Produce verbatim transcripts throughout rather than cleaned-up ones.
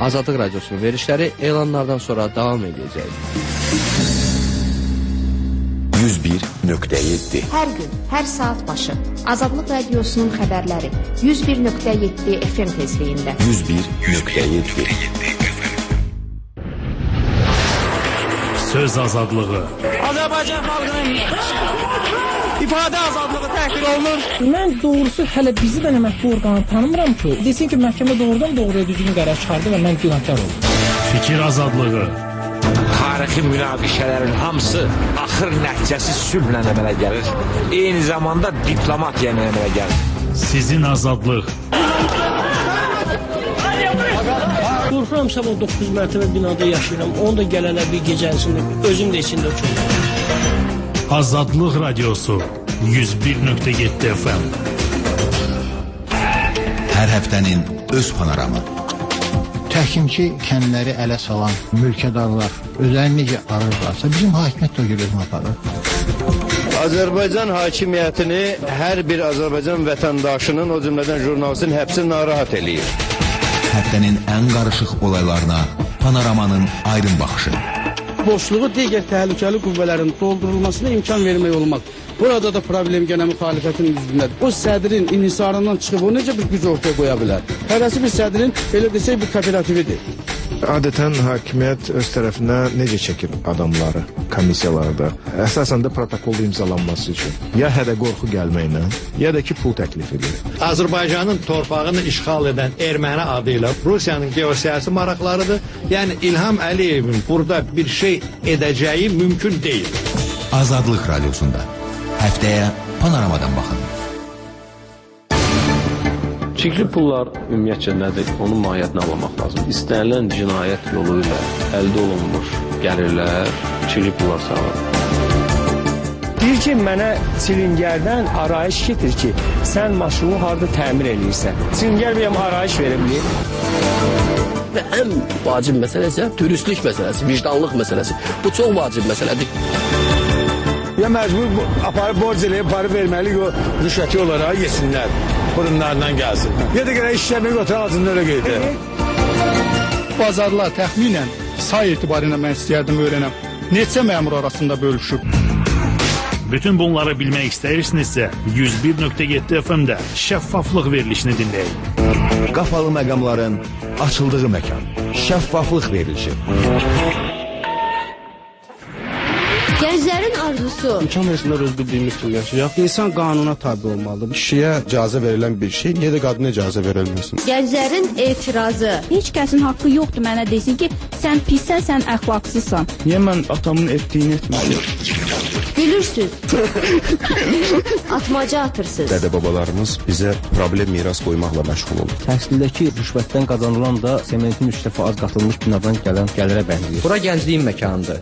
Azadlıq Radiosunun verişləri elanlardan sonra davam edəcək. yüz bir nöqtə yeddi Hər gün, hər saat başı Azadlıq Radiosunun xəbərləri yüz bir nöqtə yeddi F M tezliyində. yüz bir nöqtə yeddi Söz azadlığı. Azərbaycan xalqının ifadə azadlığı təhqir olunur. Mən doğrusu hələ bizi də əməkli orqanı tanımıram ki, desin ki, məhkəmə doğrudan doğruya düzgün qərar çıxardı və mən günahkar oldum. Fikir azadlığı. Tarixi münaqişələrin hamısı axır nəticəsi sülhlə əmələ gəlir. Eyni zamanda diplomatiya əmələ gəlir. Sizin azadlıq. Qorxuram sabah doqquz mərtəbə binada yaşayıram. Onu da gələnə bir gecəsində özüm də içində uçurum. Azadlıq Radiosu yüz bir nöqtə yeddi F M. Hər həftənin öz panoramı. Təhkimçi kəndləri ələ salan mülkədarlar özlərini necə arırlarsa, bizim hakimiyyət də görürüm aparır. Azərbaycan hakimiyyətini hər bir Azərbaycan vətəndaşının, o cümlədən jurnalistin həbsi narahat eləyir. Həftənin ən qarışıq olaylarına panoramanın aydın baxışı. Boşluğu digər təhlükəli qüvvələrin doldurulmasına imkan vermək olmaq. Burada da problem gənə müxalifətin üzündədir. O sədrin inhisarından çıxıb o necə bir güc ortaya qoya bilər? Hərəsi bir sədrin, elə desək, bir kooperatividir. Adətən hakimiyyət öz tərəfinə necə çəkir adamları komissiyalarda? Əsasən də protokolda imzalanması üçün. Ya hədə qorxu gəlməklə, ya da ki, pul təklif edir. Azərbaycanın torpağını işğal edən erməni adı ilə Rusiyanın geosiyasi maraqlarıdır. Yəni İlham Əliyevin burada bir şey edəcəyi mümkün deyil. Azadlıq Radiosunda həftəyə panoramadan baxın. Çirkli pullar ümumiyyətcə nədir? Onun mahiyyətini anlamaq lazım. İstənilən cinayət yolu ilə əldə olunmuş gəlirlər, çirkli pullar sağlar. Deyir ki, mənə silingərdən arayış getir ki, sən maşını harada təmir edirsən. Silingər bir arayış verə bilir. Və ən vacib məsələsi dürüstlük məsələsi, vicdanlıq məsələsi. Bu çox vacib məsələdir. Ya məcbur aparıb borc eləyib, aparıb verməli o rüşvəti olaraq yesinlər. Kurumlardan gəlsin. Ya da gələk işlərini götürən ağzında öyle qeydə. Bazarlar təxminən say etibarıyla mən istəyərdim öyrənəm. Neçə məmur arasında bölüşüb? Bütün bunları bilmək istəyirsinizsə yüz bir nöqtə yeddi F M-də şəffaflıq verilişini dinləyin. Qapalı məqamların açıldığı məkan. Şəffaflıq verilişi. Gənclərin arzusu. İmkan versinlər öz bildiyimiz kimi yaşayaq. İnsan qanuna tabi olmalıdır. Kişiyə icazə verilən bir şey, niyə də qadına icazə verilməsin? Gənclərin etirazı. Heç kəsin haqqı yoxdur mənə desin ki, sən pissən, sən əxlaqsızsan. Niyə mən atamın etdiyini etməliyim? Gülürsüz. Atmaca atırsınız. Dədə-babalarımız bizə problem miras qoymaqla məşğul olur. Təhsildəki rüşvətdən qazanılan da sementin üç dəfə az qatılmış binadan gələn gəlirə bənzəyir. Bura gəncliyin məkanıdır.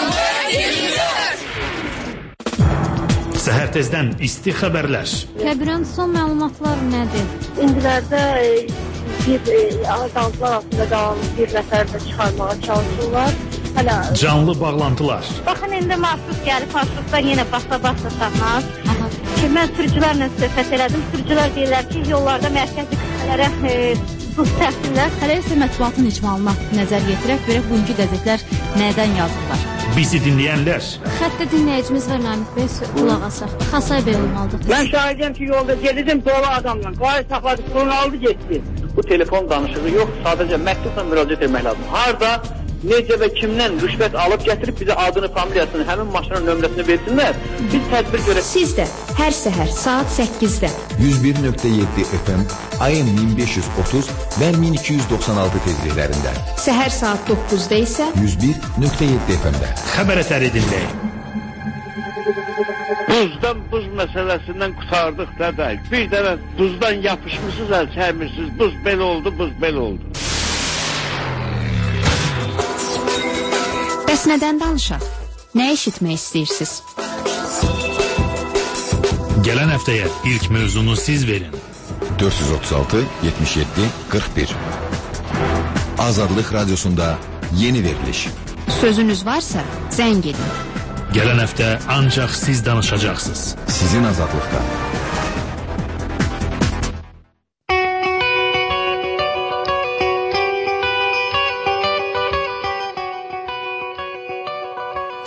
Səhər tezdən isti xəbərlər. Kəbirən son məlumatlar nədir? İndilərdə bir azaltılar altında qalan bir nəfər də çıxarmağa çalışırlar. Hələ Canlı bağlantılar. Baxın, indi mahsus gəlib, marşrutdan yenə basa-basa saxlar. Ki, mən sürücülərlə söhbət elədim. Sürücülər deyirlər ki, yollarda mərkəzi qüvvələrə buz təhsillər. Hələ isə mətbuatın icmalına nəzər yetirək, görək bugünkü qəzetlər nədən yazırlar. Bizi dinləyənlər. Xəttə dinləyicimiz var Namik Bey, qulaq asaq. Xasay Bey olmalıdır. Mən şahidiyəm ki, yolda gedirdim dolu adamla. Qayı saxladı, pulunu aldı, getdi. Bu telefon danışığı yox, sadəcə məktubla müraciət etmək lazım. Harda, necə və kimdən rüşvət alıb gətirib bizə adını, familiyasını, həmin maşının nömrəsini versinlər. Biz tədbir görək. Siz də hər səhər saat səkkizdə yüz bir nöqtə yeddi F M, A M min beş yüz otuz və min iki yüz doxsan altı tezliklərində. Səhər saat doqquzda isə yüz bir nöqtə yeddi F M-də. Xəbər əsəri dinləyin. Buzdan buz məsələsindən qutardıq dədə. Bir dəfə buzdan yapışmışsınız, əl çəkmirsiniz. Buz belə oldu, buz belə oldu. Bəs nədən danışaq? Nə eşitmək istəyirsiniz? Gələn həftəyə ilk mövzunu siz verin. dörd yüz otuz altı yetmiş yeddi qırx bir. Azadlıq Radiosunda yeni veriliş. Sözünüz varsa zəng edin. Gələn həftə ancaq siz danışacaqsınız. Sizin azadlıqda.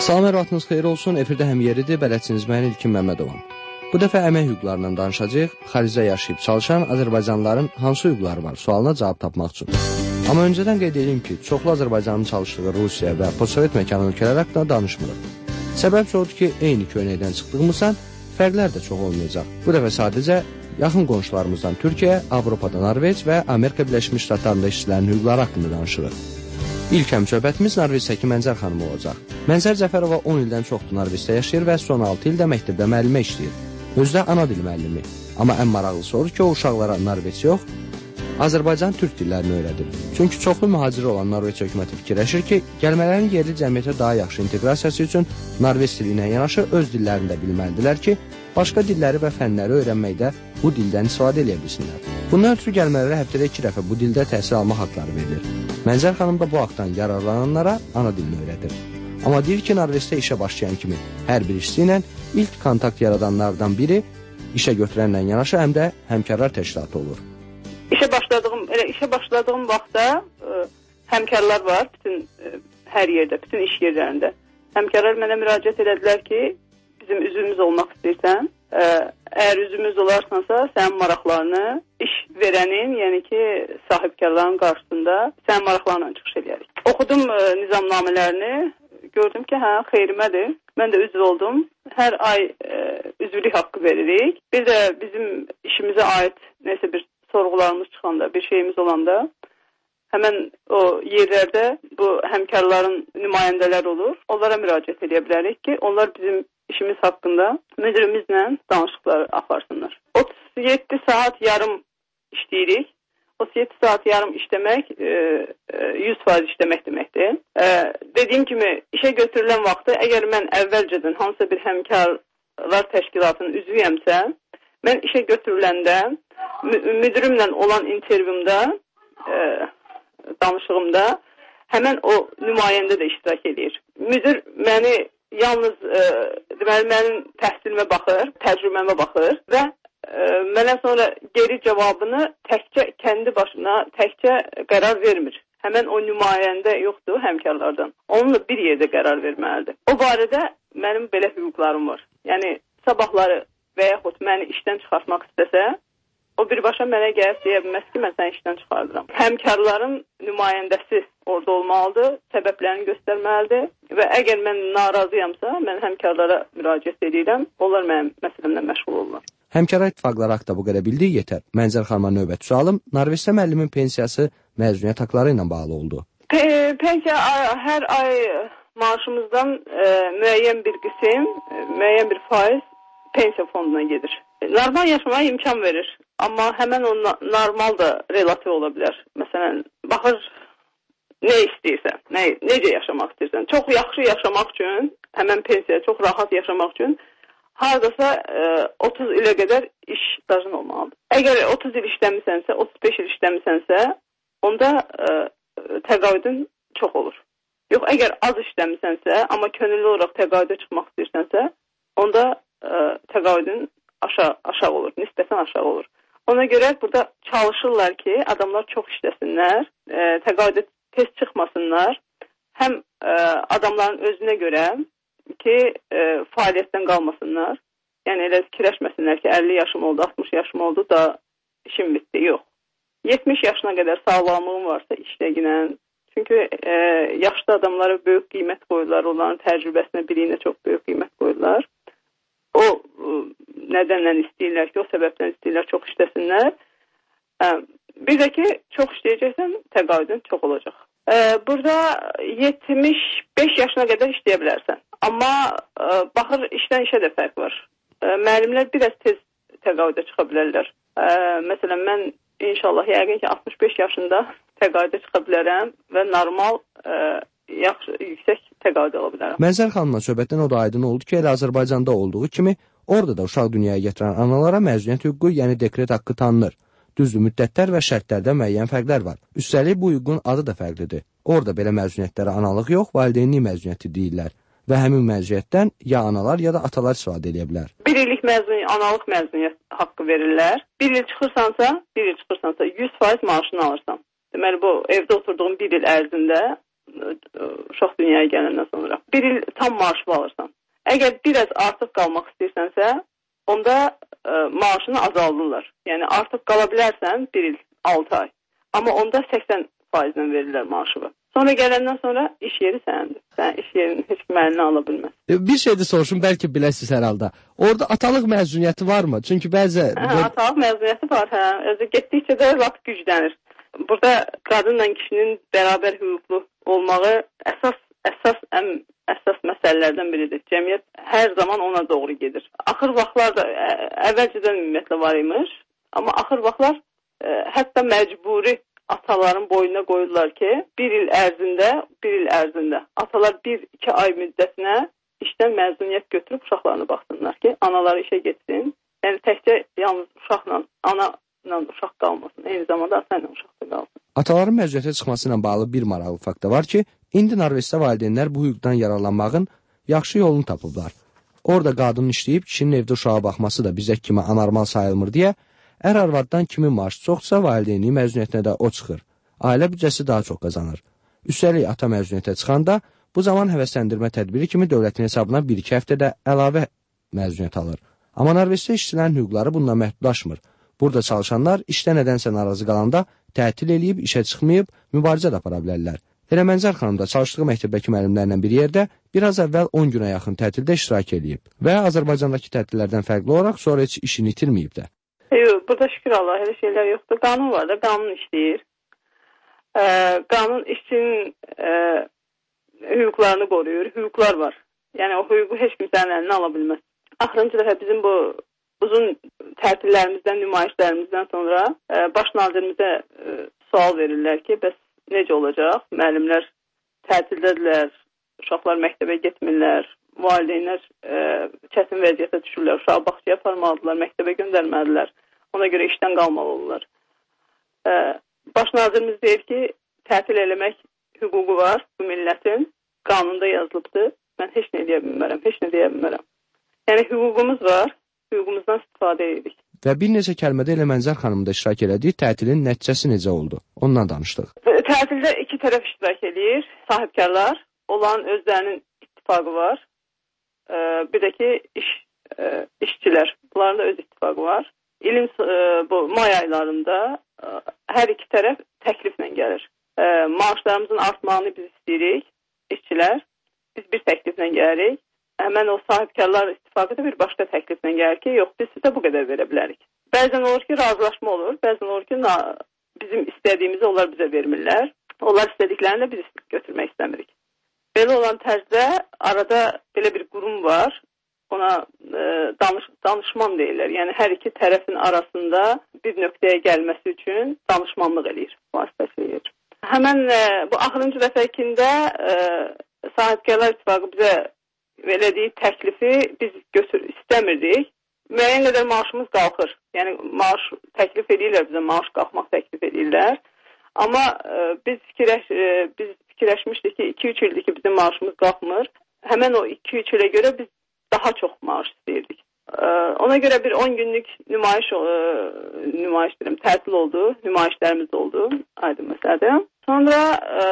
Salam, hər vaxtınız xeyir olsun. Efirdə həm yeridir, bələdçiniz mən İlkin Məmmədovam. Bu dəfə əmək hüquqlarından danışacağıq. Xaricdə yaşayıb çalışan Azərbaycanlıların hansı hüquqları var sualına cavab tapmaq üçün. Amma öncədən qeyd edeyim ki, çoxlu Azərbaycanın çalışdığı Rusiya və postsovet məkan ölkələr haqqında danışmırıq. Səbəb odur ki, eyni köynəkdən çıxdığımızdan fərqlər də çox olmayacaq. Bu dəfə sadəcə yaxın qonşularımızdan Türkiyə, Avropada Norveç və Amerika Birləşmiş Ştatlarında işçilərin hüquqları haqqında danışırıq. İlk həmsöhbətimiz Norveçdəki Mənzər xanımı olacaq. Mənzər Cəfərova on ildən çoxdur Norveçdə yaşayır və son altı ildə məktəbdə müəllimə işləyir. Özü də ana dil müəllimi. Amma ən maraqlısı odur ki, o uşaqlara Norveç yox, Azərbaycan türk dillərini öyrədir. Çünki çoxlu mühaciri olan Norveç hökuməti fikirləşir ki, gəlmələrin yerli cəmiyyətə daha yaxşı inteqrasiyası üçün Norveç dili ilə yanaşı öz dillərini də bilməlidirlər ki, başqa dilləri və fənləri öyrənməkdə bu dildən istifadə edə bilsinlər. Bundan ötürü gəlmələrə həftədə iki dəfə bu dildə təhsil alma haqqları verilir. Mənzər xanım da bu haqdan yararlananlara ana dilini öyrədir. Amma deyir ki, Norveçdə işə başlayan kimi hər bir işçi ilə ilk kontakt yaradanlardan biri işə götürənlə yanaşı həm də həmkarlar təşkilatı olur. İşə başladığım, elə işə başladığım vaxtda ə, həmkarlar var bütün ə, hər yerdə, bütün iş yerlərində. Həmkarlar mənə müraciət elədilər ki, bizim üzvümüz olmaq istəyirsən, ə, əgər üzvümüz olarsansa, sənin maraqlarını iş verənin, yəni ki, sahibkarların qarşısında sənin maraqlarla çıxış edərik. Oxudum ə, nizamnamələrini, gördüm ki, hə, xeyrimədir. Mən də üzv oldum. Hər ay ə, üzvlük haqqı veririk. Bir də bizim işimizə aid nəsə bir sorğularımız çıxanda, bir şeyimiz olanda, həmən o yerlərdə bu həmkarların nümayəndələr olur. Onlara müraciət edə bilərik ki, onlar bizim işimiz haqqında müdürümüzlə danışıqlar aparsınlar. otuz yeddi saat yarım işləyirik. otuz yeddi saat yarım işləmək yüz faiz işləmək deməkdir. E, dediyim kimi, işə götürülən vaxtı, əgər mən əvvəlcədən hansısa bir həmkarlar təşkilatının üzvüyəmsə, mən işə götürüləndə müdürümlə olan intervyumda, e, danışığımda həmən o nümayəndə də iştirak edir. Müdür məni yalnız e, deməli, mənim təhsilimə baxır, təcrübəmə baxır və e, mənə sonra geri cavabını təkcə kəndi başına, təkcə qərar vermir. Həmən o nümayəndə yoxdur həmkarlardan. Onunla bir yerdə qərar verməlidir. O barədə mənim belə hüquqlarım var. Yəni, sabahları və yaxud məni işdən çıxartmaq istəsə, o birbaşa mənə gəlib deyə bilməz ki, mən səni işdən çıxardıram. Həmkarların nümayəndəsi orada olmalıdır, səbəblərini göstərməlidir və əgər mən narazıyamsa, mən həmkarlara müraciət edirəm, onlar mənim məsələmlə məşğul olurlar. Həmkarlar ittifaqları haqda bu qədər bildiyi yetər. Mənzər xanıma növbət sualım, Norveçdə müəllimin pensiyası məzuniyyət haqları ilə bağlı oldu. Pe pensiya hər ay maaşımızdan e, müəyyən bir qism, e, müəyyən bir faiz pensiya fonduna gedir. Normal yaşamaya imkan verir. Amma həmən o normal da relativ ola bilər. Məsələn, baxır nə istəyirsən, nə, necə yaşamaq istəyirsən. Çox yaxşı yaşamaq üçün, həmən pensiya çox rahat yaşamaq üçün haradasa e, otuz ilə qədər iş stajın olmalıdır. Əgər otuz il işləmisənsə, otuz beş il işləmisənsə, onda e, təqaüdün çox olur. Yox, əgər az işləmisənsə, amma könüllü olaraq təqaüdə çıxmaq istəyirsənsə, onda e, təqaüdün aşağı, aşağı olur, nisbətən aşağı olur. Ona görə burada çalışırlar ki, adamlar çox işləsinlər, e, təqaüdə tez çıxmasınlar. Həm e, adamların özünə görə ki, e, fəaliyyətdən qalmasınlar. Yəni, elə fikirləşməsinlər ki, əlli yaşım oldu, altmış yaşım oldu da işim bitdi. Yox. yetmiş yaşına qədər sağlamlığım varsa işləginə. Çünki e, yaşlı adamlara böyük qiymət qoyurlar, onların təcrübəsinə, biliyinə çox böyük qiymət qoyurlar. O nədənlə istəyirlər ki, o səbəbdən istəyirlər çox işləsinlər. Bir də ki, çox işləyəcəksən, təqaüdün çox olacaq. Burada yetmiş beş yaşına qədər işləyə bilərsən. Amma baxır, işdən işə də fərq var. Müəllimlər biraz tez təqaüdə çıxa bilərlər. Məsələn, mən inşallah yəqin ki, altmış beş yaşında təqaüdə çıxa bilərəm və normal yaxşı, yüksək təqaüd ala bilərəm. Mənzər xanımla söhbətdən o da aydın oldu ki, elə Azərbaycanda olduğu kimi, orada da uşaq dünyaya gətirən analara məzuniyyət hüququ, yəni dekret haqqı tanınır. Düzdür, müddətlər və şərtlərdə müəyyən fərqlər var. Üstəlik, bu hüququn adı da fərqlidir. Orada belə məzuniyyətlərə analıq yox, valideynlik məzuniyyəti deyirlər. Və həmin məzuniyyətdən ya analar, ya da atalar istifadə edə bilər. Bir illik məzuniyyət, analıq məzuniyyət haqqı verirlər. Bir il çıxırsansa, bir il çıxırsansa yüz faiz maaşını alırsan. Deməli, bu evdə oturduğun bir il ərzində uşaq dünyaya gələndən sonra. Bir il tam maaşı alırsan. Əgər biraz artıq qalmaq istəyirsənsə, onda ə, maaşını azaldırlar. Yəni artıq qala bilərsən bir il, altı ay. Amma onda səksən faizlə verirlər maaşını. Sonra gələndən sonra iş yeri səndir. Sən iş yerinin heç kim əlinə ala bilməz. Bir şey də soruşum, bəlkə biləsiniz hər halda. Orada atalıq məzuniyyəti varmı? Çünki bəzi... Hə, atalıq məzuniyyəti var, hə. Özü getdikcə də lap güclənir. Burada qadınla kişinin bərabər hüquqlu olmağı əsas, əsas, ən əsas məsələlərdən biridir. Cəmiyyət hər zaman ona doğru gedir. Axır vaxtlar da əvvəlcədən ümumiyyətlə var imiş. Amma axır vaxtlar ə, hətta məcburi ataların boynuna qoyurlar ki, bir il ərzində, bir il ərzində atalar bir, iki ay müddətinə işdən məzuniyyət götürüb uşaqlarını baxsınlar ki, anaları işə getsin. Yəni təkcə yalnız uşaqla, ana ilə uşaq qalmasın, eyni zamanda ata ilə uşaq da qalsın. Ataların məzuniyyətə çıxması ilə bağlı bir maraqlı fakt da var ki, indi Norveçdə valideynlər bu hüquqdan yararlanmağın yaxşı yolunu tapıblar. Orada qadının işləyib, kişinin evdə uşağa baxması da bizə kimi anormal sayılmır deyə, ər arvaddan kimin maaşı çoxsa valideynliyi məzuniyyətinə də o çıxır. Ailə büdcəsi daha çox qazanır. Üstəlik ata məzuniyyətə çıxanda bu zaman həvəsləndirmə tədbiri kimi dövlətin hesabına bir iki həftədə əlavə məzuniyyət alır. Amma Norveçdə işçilərin hüquqları bununla məhdudlaşmır. Burada çalışanlar işdə nədənsə narazı qalanda tətil eləyib, işə çıxmayıb, mübarizə də apara bilərlər. Elə Mənzər xanım da çalışdığı məktəbdəki müəllimlərlə bir yerdə biraz əvvəl on günə yaxın tətildə iştirak eləyib və Azərbaycandakı tətillərdən fərqli olaraq sonra heç işini itirməyib də. Yox, burada şükür Allah, elə şeylər yoxdur. Qanun var da, qanun işləyir. Ee, qanun işçinin e, hüquqlarını qoruyur, hüquqlar var. Yəni o hüququ heç kimsənin əlinə ala bilməz. Axırıncı dəfə bizim bu uzun tətillərimizdən, nümayişlərimizdən sonra e, baş nazirimizə e, sual verirlər ki, bəs necə olacaq? Müəllimlər tətildədirlər, uşaqlar məktəbə getmirlər, valideynlər e, çətin vəziyyətə düşürlər, uşağı bağçaya aparmalıdırlar, məktəbə göndərməlidirlər, ona görə işdən qalmalı olurlar. E, baş nazirimiz deyir ki, tətil eləmək hüququ var bu millətin, qanunda yazılıbdır, mən heç nə deyə bilmərəm, heç nə deyə bilmərəm. Yəni hüququmuz var, hüququmuzdan istifadə edirik. Və bir neçə kəlmədə elə Mənzər xanımın da iştirak elədiyi tətilin nəticəsi necə oldu? Ondan danışdıq. Tətildə iki tərəf iştirak edir, sahibkarlar, olan özlərinin ittifaqı var. Ee, bir də ki iş, e, işçilər, bunların da öz ittifaqı var. İlin e, bu may aylarında e, hər iki tərəf təkliflə gəlir. E, maaşlarımızın artmağını biz istəyirik, işçilər. Biz bir təkliflə gəlirik. Həmən o sahibkarlar ittifaqı da bir başqa təkliflə gəlir ki, yox, biz sizə bu qədər verə bilərik. Bəzən olur ki, razılaşma olur, bəzən olur ki, na, bizim istədiyimizi onlar bizə vermirlər. Onlar istədiklərini də biz götürmək istəmirik. Belə olan tərzdə arada belə bir qurum var, ona e, danış, danışman deyirlər. Yəni hər iki tərəfin arasında bir nöqtəyə gəlməsi üçün danışmanlıq eləyir, vasitələyir. Həmən e, bu axırıncı dəfəkində e, sahibkarlar ittifaqı bizə verdiyi təklifi biz götür istəmirdik. Müəyyən qədər maaşımız qalxır. Yəni maaş təklif edirlər bizə, maaş qalxmaq təklif edirlər. Amma e, biz fikirləş e, biz fikirləşmişdik ki, iki üç ildir ki, bizim maaşımız qalxmır. Həmən o iki üç ilə görə biz daha çox maaş istəyirdik. E, ona görə bir on günlük nümayiş e, nümayiş deyirəm, tətil oldu, nümayişlərimiz oldu, aydın məsələdir. Sonra e,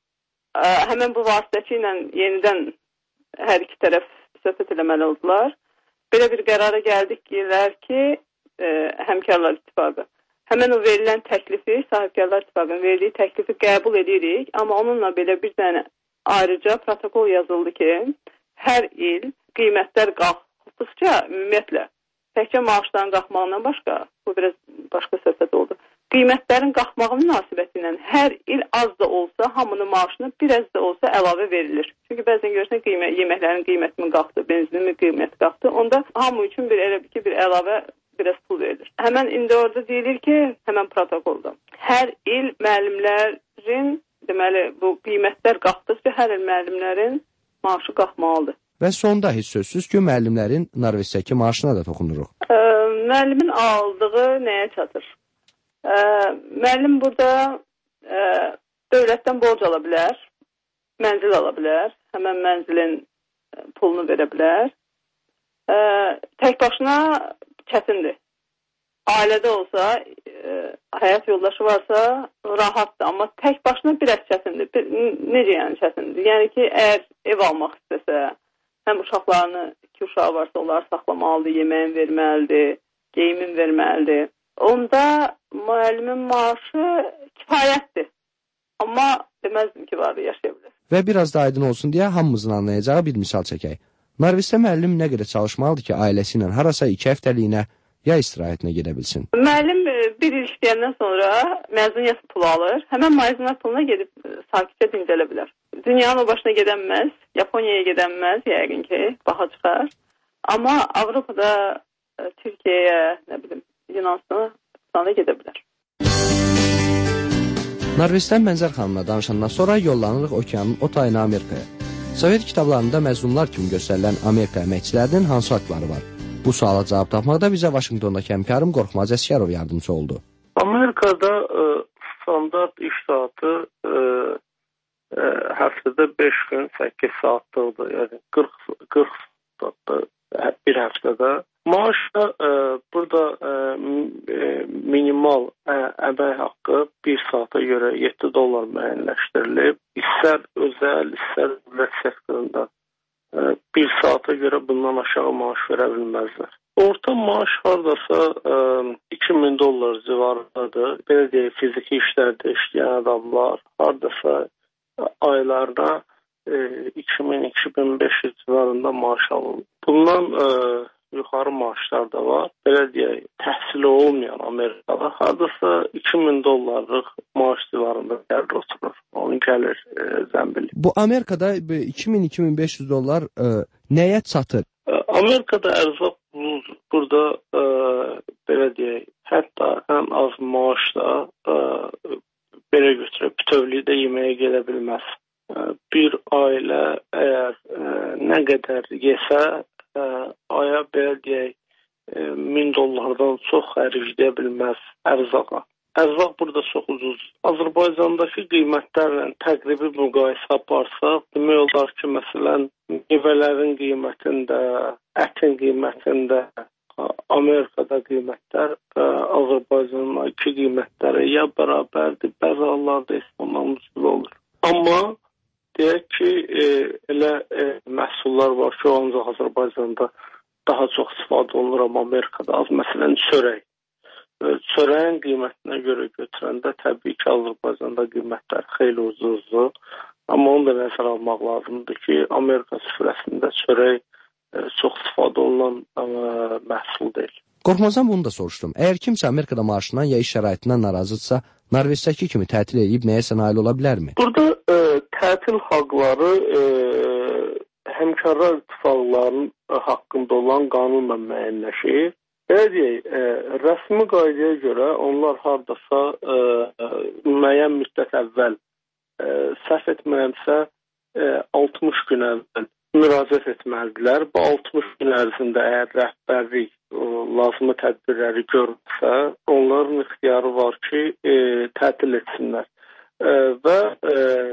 e, həmən bu vasitəçi ilə yenidən hər iki tərəf söhbət eləməli oldular. Belə bir qərara gəldik ki, e, həmkarlar ittifaqı. Həmən o verilən təklifi, sahibkarlar ittifaqının verdiyi təklifi qəbul edirik, amma onunla belə bir dənə ayrıca protokol yazıldı ki, hər il qiymətlər qalxdıqca ümumiyyətlə, təkcə maaşların qalxmağından başqa, bu biraz başqa söhbət oldu. Qiymətlərin qalxmağı münasibəti ilə hər il az da olsa, hamının maaşına biraz da olsa əlavə verilir. Çünki bəzən görürsən qiymə, yeməklərin qiyməti qalxdı, benzinin qiyməti qalxdı. Onda hamı üçün bir elə ki, bir əlavə biraz pul verilir. Həmən indi orada deyilir ki, həmən protokolda hər il müəllimlərin, deməli bu qiymətlər qalxdıqca hər il müəllimlərin maaşı qalxmalıdır. Və sonda heç sözsüz ki, müəllimlərin Norveçdəki maaşına da toxunuruq. E, müəllimin aldığı nəyə çatır? E, müəllim burada e, dövlətdən borc ala bilər, mənzil ala bilər, həmən mənzilin pulunu verə bilər. E, tək başına çətindir. ailədə olsa, e, həyat yoldaşı varsa rahatdır, amma tək başına biraz çətindir. Bir, necə yəni çətindir? Yəni ki, əgər ev almaq istəsə, həm uşaqlarını, iki uşağı varsa onları saxlamalıdır, yeməyin verməlidir, geyimin verməlidir. Onda müəllimin maaşı kifayətdir. Amma deməzdim ki, var yaşaya bilər. Və biraz da aydın olsun deyə hamımızın anlayacağı bir misal çəkək. Narvisdə müəllim nə qədər çalışmalıdır ki, ailəsi ilə harasa iki həftəliyinə ya istirahətinə gedə bilsin? Müəllim bir il işləyəndən sonra məzuniyyət pulu alır. Həmən məzuniyyət puluna gedib sakitcə dincələ bilər. Dünyanın o başına gedənməz, Yaponiyaya gedənməz, yəqin ki, baha çıxar. Amma Avropada, Türkiyəyə, nə bilim, Yunanistana gedə bilər. Narvisdən Mənzər xanımla danışandan sonra yollanırıq okeanın o tayına Amerikaya. Sovet kitablarında məzlumlar kimi göstərilən Amerika əməkçilərinin hansı haqları var? Bu suala cavab tapmaqda bizə Vaşinqtondakı həmkarım Qorxmaz Əsgərov yardımcı oldu. Amerikada e, standart iş saatı e, e, həftədə beş gün səkkiz saatlıq, yəni qırx, qırx saatda bir həftədə. Maaş da e, burada e, minimal e, əmək haqqı bir saata görə yeddi dollar müəyyənləşdirilib. İstər özəl, istər dövlət sektorunda e, bir saata görə bundan aşağı maaş verə bilməzlər. Orta maaş hardasa e, iki min dollar civarındadır. Belə deyək, fiziki işlərdə işləyən adamlar hardasa aylarda e, iki min - iki min beş yüz civarında maaş alır. Bundan e, yuxarı maaşlar da var. Belə deyək, təhsili olmayan Amerikada hardasa iki min dollarlıq maaş civarında gəlir oturur. Onun gəlir e, zəmbili. Bu Amerikada iki min - iki min beş yüz dollar e, nəyə çatır? E, Amerikada ərzaq burada e, belə deyək, hətta ən az maaşla e, belə götürüb bütövlükdə yeməyə gedə bilməz. E, bir ailə əgər e, nə qədər yesə Ə, aya belə deyək, e, min dollardan çox xərcləyə bilməz ərzaqa. Ərzaq burada çox ucuz. Azərbaycandakı qiymətlərlə təqribi müqayisə aparsaq, demək olar ki, məsələn, meyvələrin qiymətində, ətin qiymətində, Amerikada qiymətlər ə, Azərbaycanın iki qiymətləri ya bərabərdir, bəzi hallarda ondan ucuz olur. Amma deyək ki, e, elə e, məhsullar var ki, ancaq Azərbaycanda daha çox istifadə olunur, amma Amerikada az. Məsələn, çörək. E, çörəyin qiymətinə görə götürəndə təbii ki, Azərbaycanda qiymətlər xeyli ucuzdur. Amma onu da nəzərə almaq lazımdır ki, Amerika süfrəsində çörək e, çox istifadə olunan e, məhsul deyil. Qorxmazdan bunu da soruşdum. Əgər kimsə Amerikada maaşından ya iş şəraitindən narazıdırsa, Norveçdəki kimi tətil edib nəyəsə nail ola bilərmi? Burada e, tətil haqları e, həmkarlar ittifaqlarının haqqında olan qanunla müəyyənləşir. Belə deyək, e, rəsmi qaydaya görə onlar hardasa e, müəyyən müddət əvvəl, e, səhv etmirəmsə, e, altmış gün əvvəl müraciət etməlidirlər. Bu altmış gün ərzində əgər rəhbərlik lazımı tədbirləri görürsə, onların ixtiyarı var ki, e, tətil etsinlər. E, və e,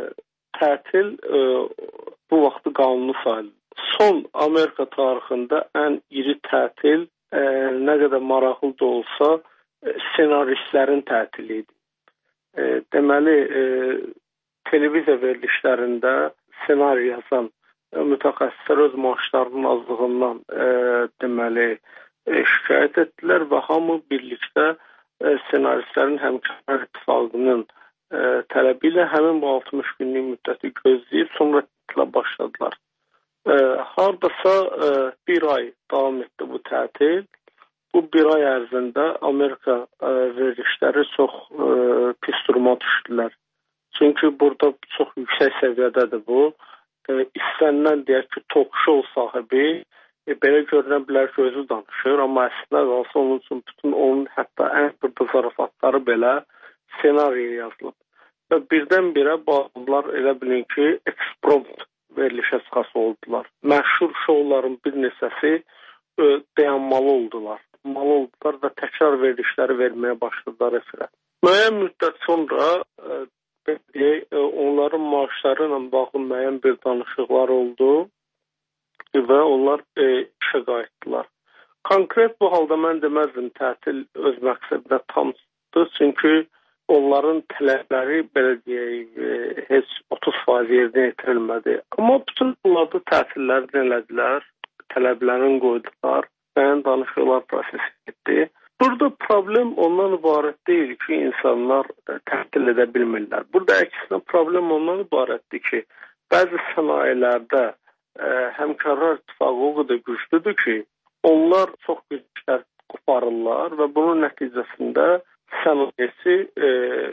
tətil e, bu vaxtı qanunu sayılır. Son Amerika tarixində ən iri tətil, e, nə qədər maraqlı da olsa, e, senaristlərin tətili idi. E, deməli, e, televiziya verilişlərində senari yazan e, mütəxəssislər öz maaşlarının azlığından e, deməli, E, şikayət etdilər və hamı birlikdə e, senaristlərin həmkarlar ittifaqının e, tələbi ilə həmin bu altmış günlük müddəti gözləyib sonra tətilə başladılar. E, hardasa e, bir ay davam etdi bu tətil. Bu bir ay ərzində Amerika e, verilişləri çox e, pis duruma düşdülər. Çünki burada çox yüksək səviyyədədir bu. E, istənilən deyək ki, talk show sahibi E, belə görünə bilər ki, özü danışır, amma əslində qalsa onun üçün bütün onun hətta ən xırda zarafatları belə senariyə yazılıb. Və birdən-birə bu adamlar elə bilin ki, eksprompt verilişə çıxası oldular. Məşhur şovların bir neçəsi e, dayanmalı oldular. Malı oldular və təkrar verilişləri verməyə başladılar efirə. Müəyyən müddət sonra e, deyək, e, onların maaşları ilə bağlı müəyyən bir danışıqlar oldu. Və onlar e, işə qayıtdılar. Konkret bu halda mən deməzdim tətil öz məqsədinə tam çıxdı, çünki onların tələbləri belə deyək, heç otuz faiz yerinə yetirilmədi. Amma bütün bunlarda tətilləri elədilər, tələblərini qoydular, bəyan danışıqlar prosesi getdi. Burada problem ondan ibarət deyil ki, insanlar tətil edə bilmirlər. Burada əksinə problem ondan ibarətdir ki, bəzi sənayelərdə həmkarlar ittifaqı o qədər güclüdür ki, onlar çox güclər qoparırlar və bunun nəticəsində sənayesi e,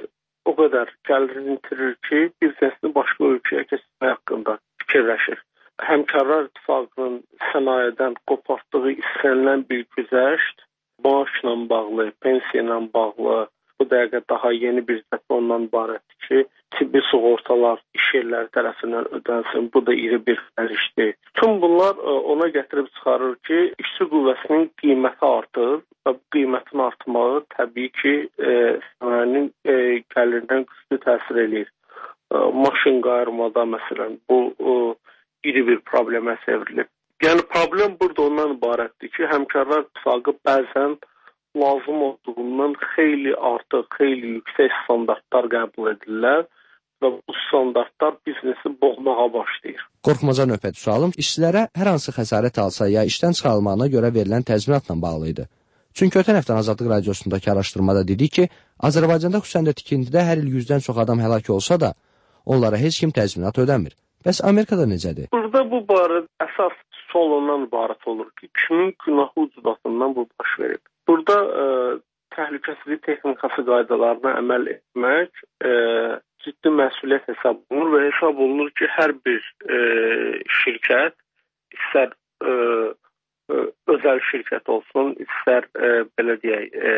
o qədər gəlirini itirir ki, biznesini başqa ölkəyə keçirmək haqqında fikirləşir. Həmkarlar ittifaqının sənayədən qopartdığı istənilən bir güzəşt maaşla bağlı, pensiya ilə bağlı, bu dəqiqə daha yeni bir zət ondan ibarətdir ki, tibbi sığortalar iş yerləri tərəfindən ödənsin, bu da iri bir xərcdir. Tüm bunlar ona gətirib çıxarır ki, işçi qüvvəsinin qiyməti artır və bu qiymətin artmağı təbii ki, e, sənayenin e, gəlirindən güclü təsir edir. E, maşın qayırmada məsələn, bu e, iri bir problemə çevrilir. Yəni problem burada ondan ibarətdir ki, həmkarlar ittifaqı bəzən lazım olduğundan xeyli artıq, xeyli yüksək standartlar qəbul edirlər və bu standartlar biznesi boğmağa başlayır. Qorxmaca növbəti sualım işçilərə hər hansı xəsarət alsa ya işdən çıxarılmağına görə verilən təzminatla bağlı idi. Çünki ötən həftə Azadlıq Radiosundakı araşdırmada dedik ki, Azərbaycanda xüsusən də tikintidə hər il yüzdən çox adam həlak olsa da, onlara heç kim təzminat ödəmir. Bəs Amerikada necədir? Burada bu barədə əsas sual ondan ibarət olur ki, kimin günahı ucbatından bu baş verib? Burada e, təhlükəsizlik texnikası qaydalarına əməl etmək e, ciddi məsuliyyət hesab olunur və hesab olunur ki, hər bir e, şirkət, istər e, e, özəl şirkət olsun, istər e, belə deyək, e,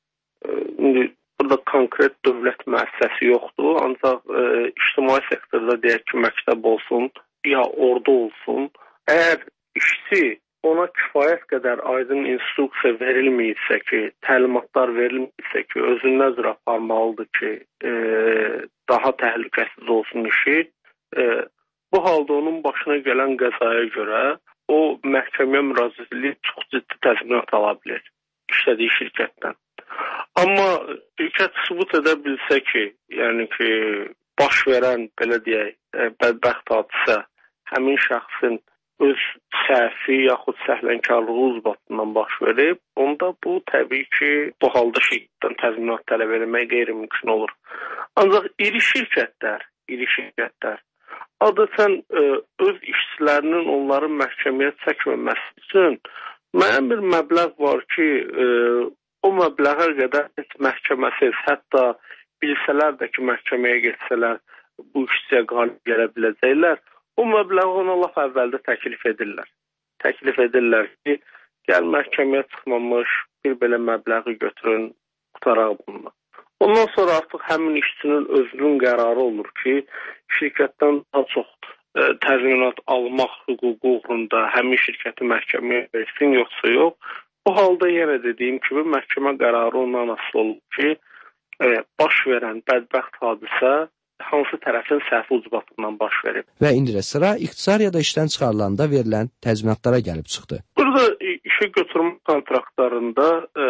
e, burada konkret dövlət müəssisəsi yoxdur, ancaq e, ictimai sektorda deyək ki, məktəb olsun, ya ordu olsun, əgər işçi ona kifayət qədər aydın instruksiya verilməyirsə ki, təlimatlar verilməyirsə ki, özünü nəzərə aparmalıdır ki, e, daha təhlükəsiz olsun işi, e, bu halda onun başına gələn qəzaya görə o məhkəməyə müraciət edib çox ciddi təzminat ala bilər işlədiyi şirkətdən. Amma şirkət sübut edə bilsə ki, yəni ki, baş verən, belə deyək, e, bədbəxt hadisə həmin şəxsin öz səhvi yaxud səhlənkarlığı ucbatından baş verib, onda bu təbii ki, bu halda şirkətdən təzminat tələb etmək qeyri-mümkün olur. Ancaq iri şirkətlər, iri şirkətlər adətən e, öz işçilərinin onların məhkəməyə çəkməməsi üçün müəyyən bir məbləğ var ki, e, o məbləğə qədər heç məhkəməsiz, hətta bilsələr də ki, məhkəməyə getsələr bu işçiyə qalib gələ biləcəklər, o məbləği ona laf əvvəldə təklif edirlər. Təklif edirlər ki, gəl məhkəməyə çıxmamış bir belə məbləği götürün, qutaraq bununla. Ondan sonra artıq həmin işçinin özünün qərarı olur ki, şirkətdən daha çox e, təzminat almaq hüququ uğrunda həmin şirkəti məhkəməyə versin, yoxsa yox. Bu halda yenə dediyim kimi məhkəmə qərarı ondan asılı olur ki, e, baş verən bədbəxt hadisə hansı tərəfin səhvi ucbatından baş verib. Və indi də sıra ixtisar ya da işdən çıxarılanda verilən təzminatlara gəlib çıxdı. Burada işə götürmə kontraktlarında e,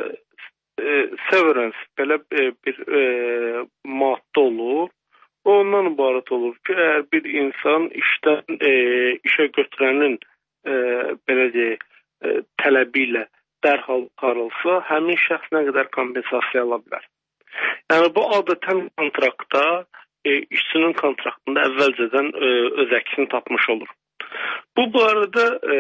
e, severance belə e, bir e, maddə olur. Ondan ibarət olur ki, əgər bir insan işdən e, işə götürənin e, belə deyək, e, tələbi ilə dərhal çıxarılsa, həmin şəxs nə qədər kompensasiya ala bilər. Yəni bu adətən kontraktda, e, işçinin kontraktında əvvəlcədən e, öz əksini tapmış olur. Bu barədə e,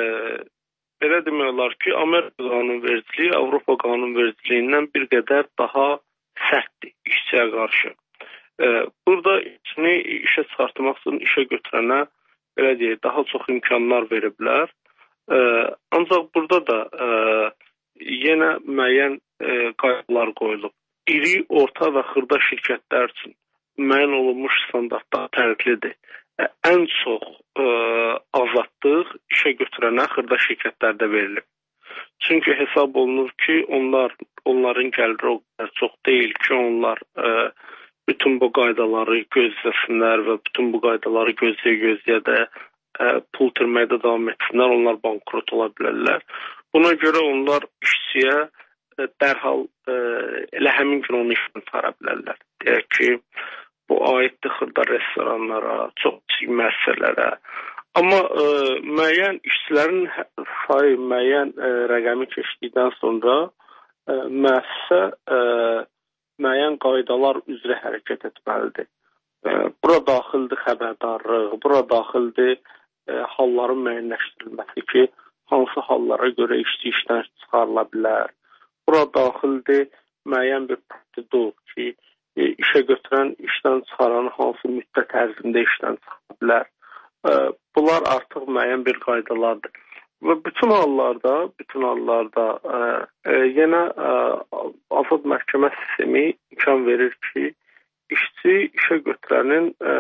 belə demək olar ki, Amerika qanunvericiliyi Avropa qanunvericiliyindən bir qədər daha sərtdir işçiyə qarşı. E, burada işçini işə çıxartmaq üçün işə götürənə belə deyək, daha çox imkanlar veriblər. E, ancaq burada da e, yenə müəyyən e, qaydalar qoyulub. İri, orta və xırda şirkətlər üçün müəyyən olunmuş standartlar fərqlidir. Ən çox e, azadlıq işə götürənə xırda şirkətlərdə verilir. Çünki hesab olunur ki, onlar onların gəliri o qədər çox deyil ki, onlar e, bütün bu qaydaları gözləsinlər və bütün bu qaydaları gözləyə-gözləyə də e, pul itirməkdə davam etsinlər, onlar bankrot ola bilərlər. Buna görə onlar işçiyə ə, dərhal ə, elə həmin gün onu işdən çıxara bilərlər. Deyək ki, bu aiddir xırda restoranlara, çox kiçik müəssisələrə. Amma ə, müəyyən işçilərin sayı müəyyən ə, rəqəmi keçdikdən sonra ə, müəssisə ə, müəyyən qaydalar üzrə hərəkət etməlidir. Ə, bura daxildir xəbərdarlıq, bura daxildir ə, halların müəyyənləşdirilməsi ki, hansı hallara görə işçi işdən çıxarıla bilər. Bura daxildir müəyyən bir prosedur ki, e, işə götürən işdən çıxaran hansı müddət ərzində işdən çıxa bilər. E, bunlar artıq müəyyən bir qaydalardır. Və bütün hallarda, bütün hallarda e, e, yenə e, azad məhkəmə sistemi imkan verir ki, işçi işə götürənin e,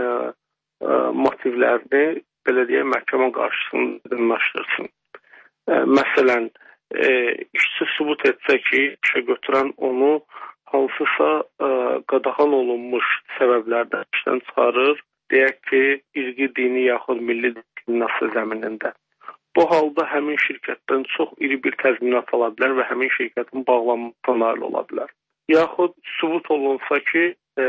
e, motivlərini belə deyək, məhkəmə qarşısında aydınlaşdırsın. E, məsələn, e, işçi sübut etsə ki, işə götürən onu hansısa e, qadağan olunmuş səbəblərdən işdən çıxarır, deyək ki, irqi, dini yaxud milli diskriminasiya zəminində. Bu halda həmin şirkətdən çox iri bir təzminat ala bilər və həmin şirkətin bağlanmasına nail ola bilər. Yaxud sübut olunsa ki, e,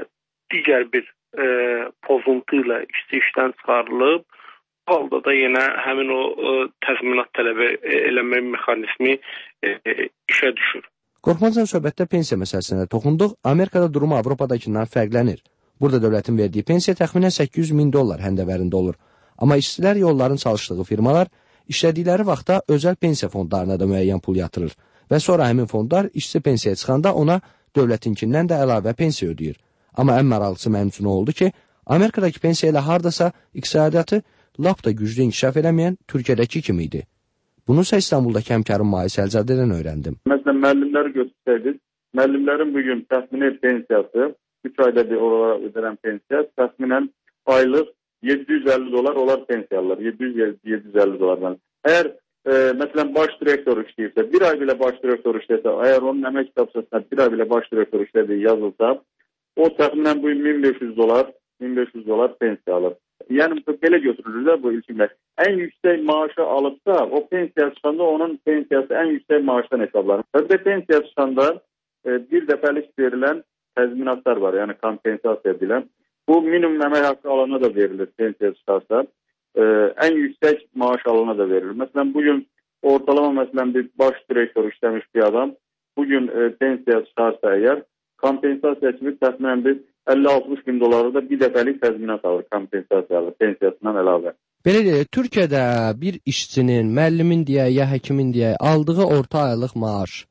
digər bir e, pozuntu ilə işçi işdən çıxarılıb, bu halda da yenə həmin o e, təzminat tələb eləmə mexanizmi e, e, işə düşür. Qorxmazdan söhbətdə pensiya məsələsinə toxunduq. Amerikada durum Avropadakindən fərqlənir. Burada dövlətin verdiyi pensiya təxminən səkkiz yüz min dollar həndəvərində olur. Amma işçilər yolların çalışdığı firmalar işlədikləri vaxtda özəl pensiya fondlarına da müəyyən pul yatırır və sonra həmin fondlar işçi pensiyaya çıxanda ona dövlətinkindən də əlavə pensiya ödəyir. Amma ən maraqlısı mənim üçün oldu ki, Amerikadakı pensiya ilə hardasa iqtisadiyyatı lap da güclü inkişaf eləməyən Türkiyədəki kimi idi. Bunu isə İstanbuldakı həmkarım Mahis Əlzadədən öyrəndim. Məsələn, müəllimləri götürsəydik, müəllimlərin bugün təxmini pensiyası, üç ayda bir oralara ödənən pensiya, təxminən aylıq yeddi yüz əlli dolar olar pensiyalar, yeddi yüz yeddi yüz əlli dolardan. Əgər e, məsələn baş direktor işləyirsə, bir ay belə baş direktor işləyirsə, əgər onun əmək kitabçasına bir ay belə baş direktor işlədiyi yazılsa, o təxminən bu min beş yüz dolar, min beş yüz dolar pensiya alır. Yəni belə götürülürlər bu ilçimlər. Ən yüksək maaşı alıbsa, o pensiya çıxanda onun pensiyası ən yüksək maaşdan hesablanır. Və pensiya çıxanda e, bir dəfəlik verilən təzminatlar var, yəni kompensasiya edilən. Bu minimum əmək haqqı alana da verilir pensiya çıxarsa. E, ən yüksək maaş alana da verilir. Məsələn, bugün ortalama məsələn bir baş direktor işləmiş bir adam bugün e, pensiya çıxarsa əgər, kompensasiya kimi təxminən bir əlli altmış min doları da bir dəfəlik təzminat alır, kompensasiya alır, pensiyasından əlavə. Belə deyək, Türkiyədə bir işçinin, müəllimin deyə, ya həkimin deyə aldığı orta aylıq maaş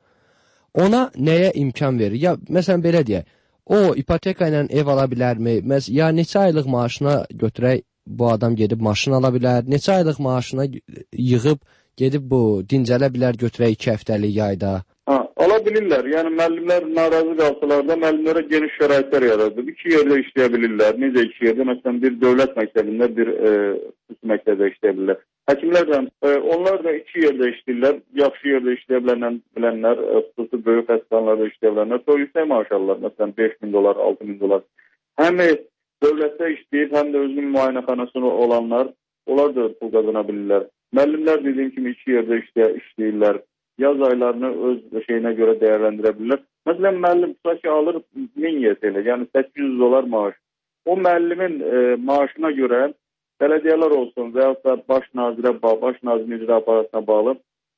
ona nəyə imkan verir? Ya məsələn belə deyək, o ipoteka ilə ev ala bilərmi? Ya neçə aylıq maaşına götürək bu adam gedib maşın ala bilər? Neçə aylıq maaşına yığıb gedib bu dincələ bilər götürək iki həftəlik yayda? Ha, ala bilirlər. Yəni müəllimlər narazı qalsalar da müəllimlərə geniş şəraitlər yaradılıb. İki yerdə işləyə bilirlər. Necə iki yerdə? Məsələn, bir dövlət məktəbində, bir e, xüsusi məktəbdə işləyə bilirlər. Həkimlər də, e, onlar da iki yerdə işləyirlər. Yaxşı yerdə işləyə bilənlər, bilənlər, e, xüsusi böyük xəstəxanalarda işləyə bilənlər çox yüksək maaş alırlar. Məsələn, beş min dolar, altı min dolar. Həm dövlətdə işləyib, həm də özünün müayinəxanasında olanlar, onlar da pul qazana bilirlər. Müəllimlər dediyim kimi iki yerdə işləyə, işləyirlər. Yaz aylarını öz şeyinə görə dəyərləndirə bilirlər. Məsələn, müəllim tutaq ki, alır min Y T L, yəni səkkiz yüz dolar maaş. O müəllimin e, maaşına görə bələdiyyələr olsun və yaxud da baş nazirə bağlı, baş nazirin icra aparatına bağlı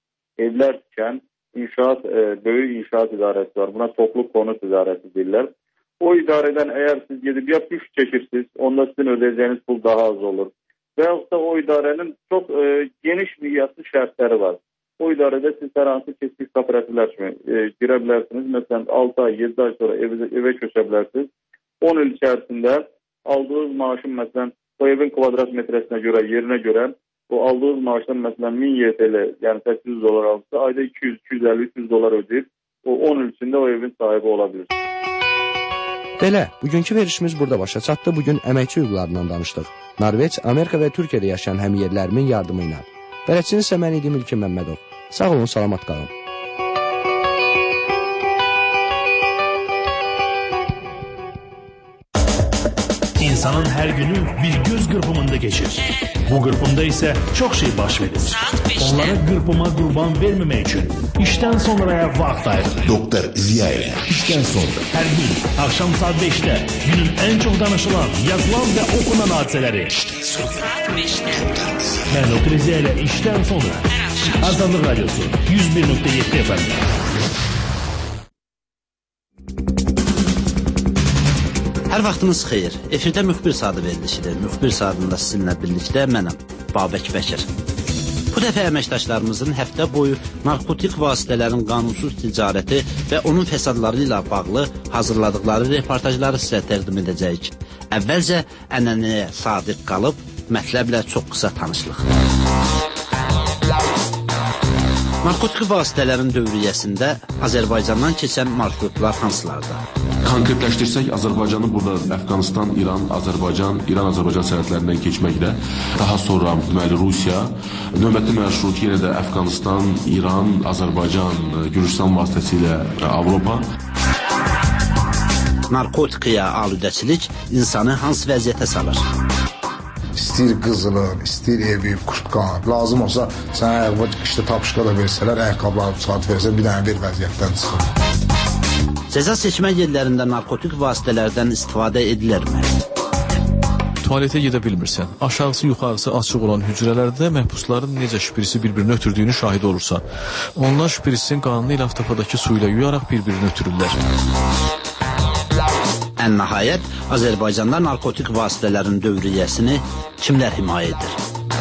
evlər tikən inşaat, e, böyük inşaat idarəsi var. Buna toplu konut idarəsi deyirlər. O idarədən əgər siz gedib ya püf çəkirsiniz, onda sizin ödəyəcəyiniz pul daha az olur. Və yaxud da o idarənin çox e, geniş miqyaslı şərtləri var. O idarədə siz hər hansı keçmiş kooperativlər kimi e, girə bilərsiniz. Məsələn, altı ay, yeddi ay sonra evə, evə köçə bilərsiniz. on il içərisində aldığınız maaşın, məsələn, o evin kvadrat metresinə görə, yerinə görə, o aldığınız maaşdan, məsələn, min Y T L, yəni səkkiz yüz dolar alırsa, ayda iki yüz, iki yüz əlli, üç yüz dolar ödəyir. O on il içində o evin sahibi ola bilir. Belə, bugünkü verişimiz burada başa çatdı. Bugün əməkçi hüquqlarından danışdıq. Norveç, Amerika və Türkiyədə yaşayan həmyerlərimin yardımı ilə. Bələdçiniz isə mən idim İlkin Məmmədov. Sağ olun, salamat qalın. İnsanın her günü bir göz qırpımında geçir. Bu qırpımda ise çok şey baş verir. Onlara qırpıma qurban vermemek için işten sonraya vaxt ayırır. Doktor Ziya ile işten sonra. Her gün akşam saat beşte günün en çok danışılan, yazılan ve okunan hadiseleri. Saat beşte. Ben Doktor Ziya ile işten sonra. Azadlık Radyosu yüz bir nokta yedi F M. Hər vaxtınız xeyir. Efirdə müxbir saatı verilişidir. Müxbir saatında sizinlə birlikdə mənəm, Babək Bəkir. Bu dəfə əməkdaşlarımızın həftə boyu narkotik vasitələrin qanunsuz ticarəti və onun fəsadları ilə bağlı hazırladıkları reportajları sizə təqdim edəcəyik. Əvvəlcə ənənəyə sadiq qalıb, mətləblə çox qısa tanışlıq. Narkotik vasitələrin dövriyyəsində Azərbaycandan keçən marşrutlar hansılardır? Konkretləşdirsək, Azərbaycanı burada Əfqanistan, İran, Azərbaycan, İran-Azərbaycan sərhədlərindən keçməklə, daha sonra deməli Rusiya, növbəti marşrut yenə də Əfqanistan, İran, Azərbaycan, Gürcüstan vasitəsilə Avropa. Narkotikaya aludəçilik insanı hansı vəziyyətə salır? İstəyir qızılır, istəyir evi, kurtqan. Lazım olsa sənə ayaqba qışda tapışqa da versələr, ayaqqabları saat versə bir dənə bir vəziyyətdən çıxır. Cəza seçmə yerlərində narkotik vasitələrdən istifadə edilərmi? Tualetə gedə bilmirsən. Aşağısı, yuxarısı açıq olan hücrələrdə məhbusların necə şübirisi bir-birini ötürdüyünü şahid olursan. Onlar şübirisinin qanını ilə avtopadakı su ilə yuyaraq bir-birini ötürürlər. Ən nəhayət, Azərbaycanda narkotik vasitələrin dövriyyəsini kimlər himayə edir?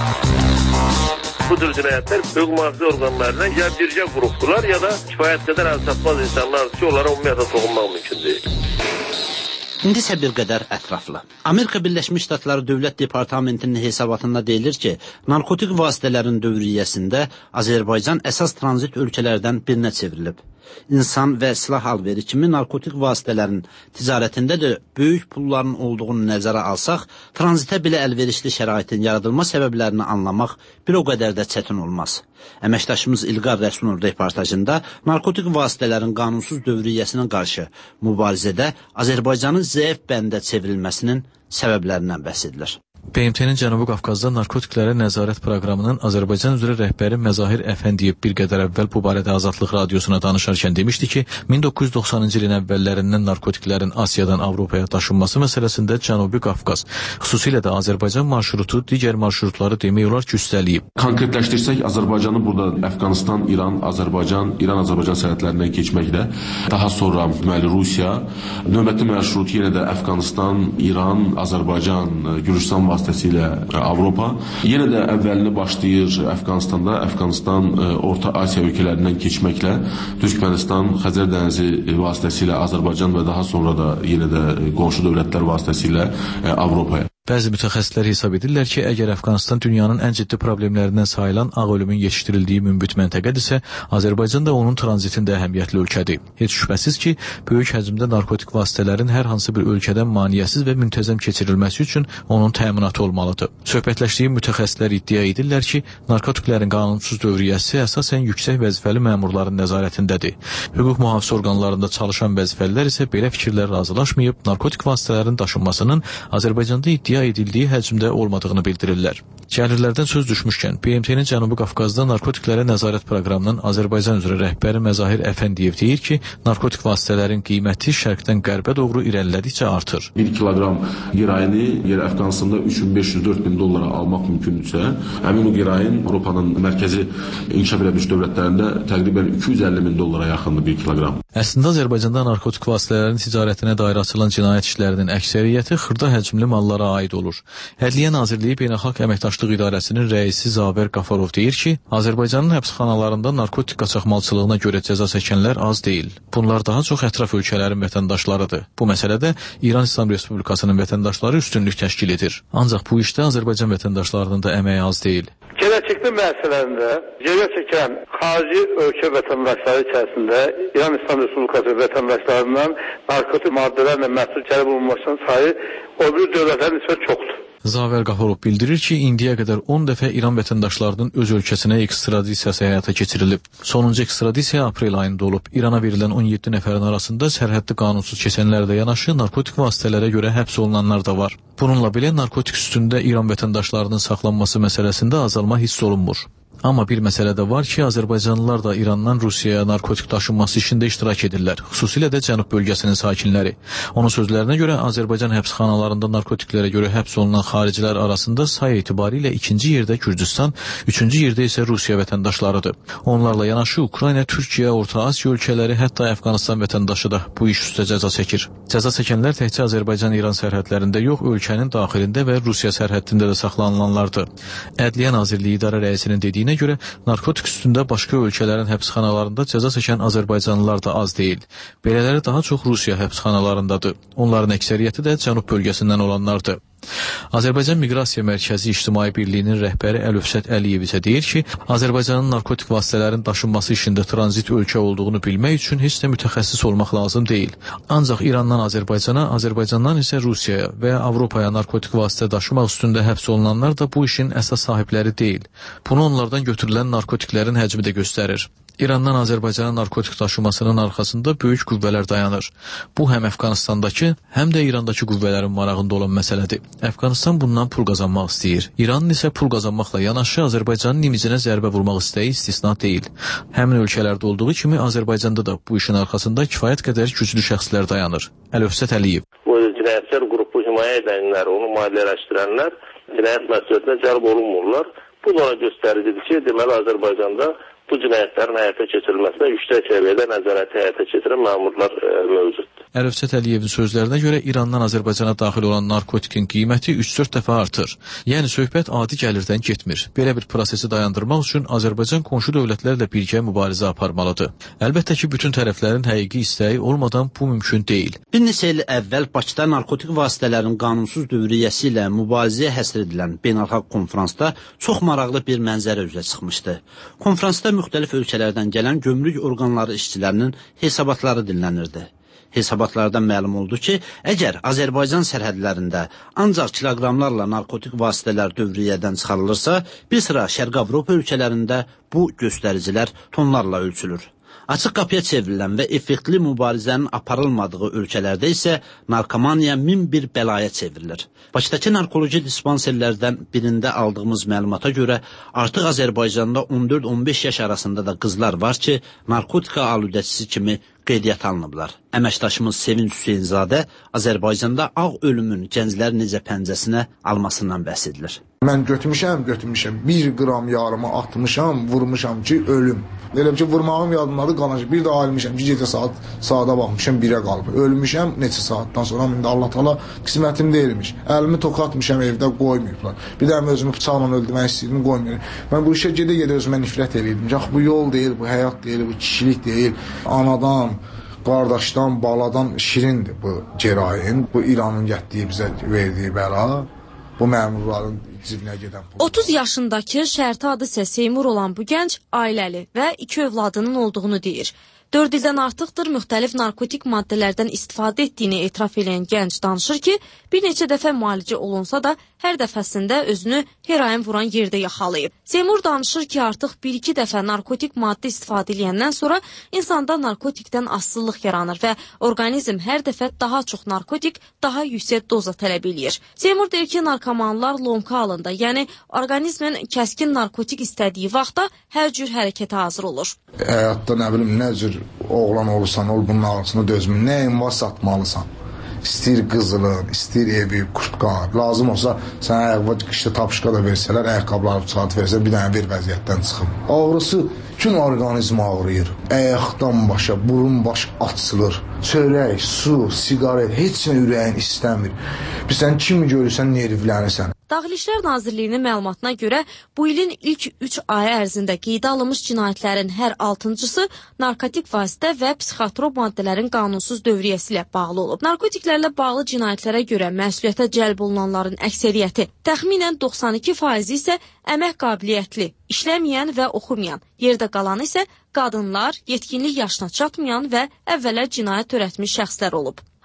Bu tür cinayətlər hüquq mühafizə orqanlarına ya birgə qrupdular, ya da kifayət qədər əl çatmaz insanlar ki, onlara ümumiyyətlə toxunmaq mümkün deyil. İndi isə bir qədər ətraflı. Amerika Birləşmiş Ştatları Dövlət Departamentinin hesabatında deyilir ki, narkotik vasitələrin dövriyyəsində Azərbaycan əsas tranzit ölkələrdən birinə çevrilib. İnsan və silah alveri kimi narkotik vasitələrin ticarətində də böyük pulların olduğunu nəzərə alsaq, tranzitə belə əlverişli şəraitin yaradılma səbəblərini anlamaq bir o qədər də çətin olmaz. Əməkdaşımız İlqar Rəsulun reportajında narkotik vasitələrin qanunsuz dövriyyəsinə qarşı mübarizədə Azərbaycanın zəif bəndə çevrilməsinin səbəblərindən bəhs edilir. B M T-nin Cənubi Qafqazda narkotiklərə nəzarət proqramının Azərbaycan üzrə rəhbəri Məzahir Əfəndiyev bir qədər əvvəl bu barədə Azadlıq Radiosuna danışarkən demişdi ki, min doqquz yüz doxsanıncı ilin əvvəllərindən narkotiklərin Asiyadan Avropaya daşınması məsələsində Cənubi Qafqaz, xüsusilə də Azərbaycan marşrutu digər marşrutları demək olar ki, üstəliyib. Konkretləşdirsək, Azərbaycanı burada Əfqanistan, İran, Azərbaycan, İran-Azərbaycan sərhədlərindən keçməklə, daha sonra deməli Rusiya, növbəti marşrut yenə də Əfqanistan, İran, Azərbaycan, Gürcüstan vasitəsilə Avropa. Yenə də əvvəlini başlayır Əfqanistanda, Əfqanistan Orta Asiya ölkələrindən keçməklə, Türkmənistan, Xəzər dənizi vasitəsilə Azərbaycan və daha sonra da yenə də qonşu dövlətlər vasitəsilə Avropaya. Bəzi mütəxəssislər hesab edirlər ki, əgər Əfqanistan dünyanın ən ciddi problemlərindən sayılan ağ ölümün yetişdirildiyi münbit məntəqədirsə, Azərbaycan da onun tranzitində əhəmiyyətli ölkədir. Heç şübhəsiz ki, böyük həcmdə narkotik vasitələrin hər hansı bir ölkədən maneəsiz və müntəzəm keçirilməsi üçün onun təminatı olmalıdır. Söhbətləşdiyi mütəxəssislər iddia edirlər ki, narkotiklərin qanunsuz dövriyyəsi əsasən yüksək vəzifəli məmurların nəzarətindədir. Hüquq mühafizə orqanlarında çalışan vəzifəlilər isə belə fikirlər razılaşmayıb, narkotik vasitələrin daşınmasının Azərbaycanda iddia edildiyi həcmdə olmadığını bildirirlər. Gəlirlərdən söz düşmüşkən, B M T-nin Cənubi Qafqazda narkotiklərə nəzarət proqramının Azərbaycan üzrə rəhbəri Məzahir Əfəndiyev deyir ki, narkotik vasitələrin qiyməti şərqdən qərbə doğru irəlilədikcə artır. bir kiloqram qeroini yer Əfqanistanda üç min beş yüz dörd min dollara almaq mümkündürsə, həmin o qeroin Avropanın mərkəzi inkişaf edilmiş dövlətlərində təqribən iki yüz əlli min dollara yaxındır bir kiloqram. Əslində Azərbaycanda narkotik vasitələrin ticarətinə dair açılan cinayət işlərinin əksəriyyəti xırda həcmli mallara aid olur. Ədliyyə Nazirliyi Beynəlxalq Əməkdaşlıq İdarəsinin rəisi Zavər Qafarov deyir ki, Azərbaycanın həbsxanalarında narkotik qaçaqmalçılığına görə cəza çəkənlər az deyil. Bunlar daha çox ətraf ölkələrin vətəndaşlarıdır. Bu məsələdə İran İslam Respublikasının vətəndaşları üstünlük təşkil edir. Ancaq bu işdə Azərbaycan vətəndaşlarının da əməyi az deyil. Gələcəkdə müəssisələrində cəza çəkən xarici ölkə vətəndaşları içərisində İran İslam Respublikası vətəndaşlarından narkotik maddələrlə məsul gəlib olunmasının sayı o bir dövlətlərin nisbət çoxdur. Zaver Qafarov bildirir ki, indiyə qədər on dəfə İran vətəndaşlarının öz ölkəsinə ekstradisiyası həyata keçirilib. Sonuncu ekstradisiya aprel ayında olub. İrana verilən on yeddi nəfərin arasında sərhəddi qanunsuz keçənlərlə yanaşı narkotik vasitələrə görə həbs olunanlar da var. Bununla belə narkotik üstündə İran vətəndaşlarının saxlanması məsələsində azalma hiss olunmur. Amma bir məsələ də var ki, Azərbaycanlılar da İrandan Rusiyaya narkotik daşınması işində iştirak edirlər, xüsusilə də Cənub bölgəsinin sakinləri. Onun sözlərinə görə Azərbaycan həbsxanalarında narkotiklərə görə həbs olunan xaricilər arasında say etibarilə ikinci yerdə Gürcüstan, üçüncü yerdə isə Rusiya vətəndaşlarıdır. Onlarla yanaşı Ukrayna, Türkiyə, Orta Asiya ölkələri, hətta Əfqanistan vətəndaşı da bu iş üstə cəza çəkir. Cəza çəkənlər təkcə Azərbaycan-İran sərhədlərində yox, ölkənin daxilində və Rusiya sərhəddində də saxlanılanlardır. Ədliyyə Nazirliyi İdarə rəisinin dediyi Nə görə narkotik üstündə başqa ölkələrin həbsxanalarında cəza çəkən Azərbaycanlılar da az deyil. Belələri daha çox Rusiya həbsxanalarındadır. Onların əksəriyyəti də Cənub bölgəsindən olanlardır. Azərbaycan Miqrasiya Mərkəzi İctimai Birliyinin rəhbəri Əlövsət Əliyev isə deyir ki, Azərbaycanın narkotik vasitələrin daşınması işində tranzit ölkə olduğunu bilmək üçün heç də mütəxəssis olmaq lazım deyil. Ancaq İrandan Azərbaycana, Azərbaycandan isə Rusiyaya və Avropaya narkotik vasitə daşımaq üstündə həbs olunanlar da bu işin əsas sahibləri deyil. Bunu onlardan götürülən narkotiklərin həcmi də göstərir. İrandan Azərbaycana narkotik daşımasının arxasında böyük qüvvələr dayanır. Bu həm Əfqanistandakı, həm də İrandakı qüvvələrin marağında olan məsələdir. Əfqanistan bundan pul qazanmaq istəyir. İranın isə pul qazanmaqla yanaşı Azərbaycanın imicinə zərbə vurmaq istəyi istisna deyil. Həmin ölkələrdə olduğu kimi Azərbaycanda da bu işin arxasında kifayət qədər güclü şəxslər dayanır. Əlövsət Əliyev. Bu cinayətkar qrupu himayə edənlər, onu maliyyələşdirənlər cinayət məsuliyyətinə cəlb olunmurlar. Bu da ona göstəricidir ki, deməli Azərbaycanda bu cinayətlərin həyata keçirilməsinə yüksək səviyyədə nəzarəti həyata keçirən məmurlar e, mövcuddur. Əlövsət Əliyevin sözlərinə görə İrandan Azərbaycana daxil olan narkotikin qiyməti üç-dörd dəfə artır. Yəni söhbət adi gəlirdən getmir. Belə bir prosesi dayandırmaq üçün Azərbaycan qonşu dövlətlərlə birgə mübarizə aparmalıdır. Əlbəttə ki, bütün tərəflərin həqiqi istəyi olmadan bu mümkün deyil. Bir neçə il əvvəl Bakıda narkotik vasitələrin qanunsuz dövriyyəsi ilə mübarizəyə həsr edilən beynəlxalq konfransda çox maraqlı bir mənzərə üzə çıxmışdı. Konfransda müxtəlif ölkələrdən gələn gömrük orqanları işçilərinin hesabatları dinlənirdi. Hesabatlardan məlum oldu ki, əgər Azərbaycan sərhədlərində ancaq kiloqramlarla narkotik vasitələr dövriyyədən çıxarılırsa, bir sıra Şərq Avropa ölkələrində bu göstəricilər tonlarla ölçülür. Açıq qapıya çevrilən və effektli mübarizənin aparılmadığı ölkələrdə isə narkomaniya min bir bəlaya çevrilir. Bakıdakı narkoloji dispanserlərdən birində aldığımız məlumata görə artıq Azərbaycanda on dörd on beş yaş arasında da qızlar var ki, narkotika aludəçisi kimi qeydiyyat alınıblar. Əməkdaşımız Sevinç Hüseynzadə Azərbaycanda ağ ölümün gənclər necə pəncəsinə almasından bəhs edilir. Mən götürmüşəm, götürmüşəm, bir qram yarımı atmışam, vurmuşam ki, ölüm. Elə ki, vurmağım yadımdadır, qanacaq. Bir də ayrılmışam ki, gecə saat saata baxmışam, birə qalıb. Ölmüşəm neçə saatdan sonra, indi Allah təala qismətim deyilmiş. Əlimi tokatmışam, evdə qoymayıblar. Bir də özümü bıçaqla öldürmək istəyirdim, qoymayır. Mən bu işə gedə-gedə özümə nifrət edirdim. Yax, bu yol deyil, bu həyat deyil, bu kişilik deyil. Anadan, qardaşdan, baladan şirindir bu cərahin. Bu İranın getdiyi bizə verdiyi bəla. Bu məmurların cibinə gedən pul. otuz yaşındakı şərti adı isə Seymur olan bu gənc ailəli və iki övladının olduğunu deyir. dörd ildən artıqdır müxtəlif narkotik maddələrdən istifadə etdiyini etiraf edən gənc danışır ki, bir neçə dəfə müalicə olunsa da hər dəfəsində özünü heroin vuran yerdə yaxalayıb. Seymur danışır ki, artıq bir-iki dəfə narkotik maddə istifadə edəndən sonra insanda narkotikdən asılılıq yaranır və orqanizm hər dəfə daha çox narkotik, daha yüksək doza tələb eləyir. Seymur deyir ki, narkomanlar lonka halında, yəni orqanizmin kəskin narkotik istədiyi vaxtda hər cür hərəkətə hazır olur. Həyatda nə bilim, nə cür oğlan olursan, ol bunun ağzına dözmür. Nəyin var satmalısan. İstəyir qızılın, istəyir evi, kurtqan. Lazım olsa sənə ayaqqabı qışda tapışqa da versələr, ayaqqabıları çıxart versə, bir dənə bir vəziyyətdən çıxıb. Ağrısı bütün orqanizm ağrıyır. Ayaqdan başa, burun baş açılır. Çörək, su, siqaret, heç nə ürəyin istəmir. Bir sən kimi görürsən, nervlənirsən. Daxili İşlər Nazirliyinin məlumatına görə bu ilin ilk üç ayı ərzində qeydə alınmış cinayətlərin hər altıncısı narkotik vasitə və psixotrop maddələrin qanunsuz dövriyyəsi ilə bağlı olub. Narkotiklərlə bağlı cinayətlərə görə məsuliyyətə cəlb olunanların əksəriyyəti, təxminən doxsan iki faizi isə əmək qabiliyyətli, işləməyən və oxumayan, yerdə qalanı isə qadınlar, yetkinlik yaşına çatmayan və əvvəllər cinayət törətmiş şəxslər olub.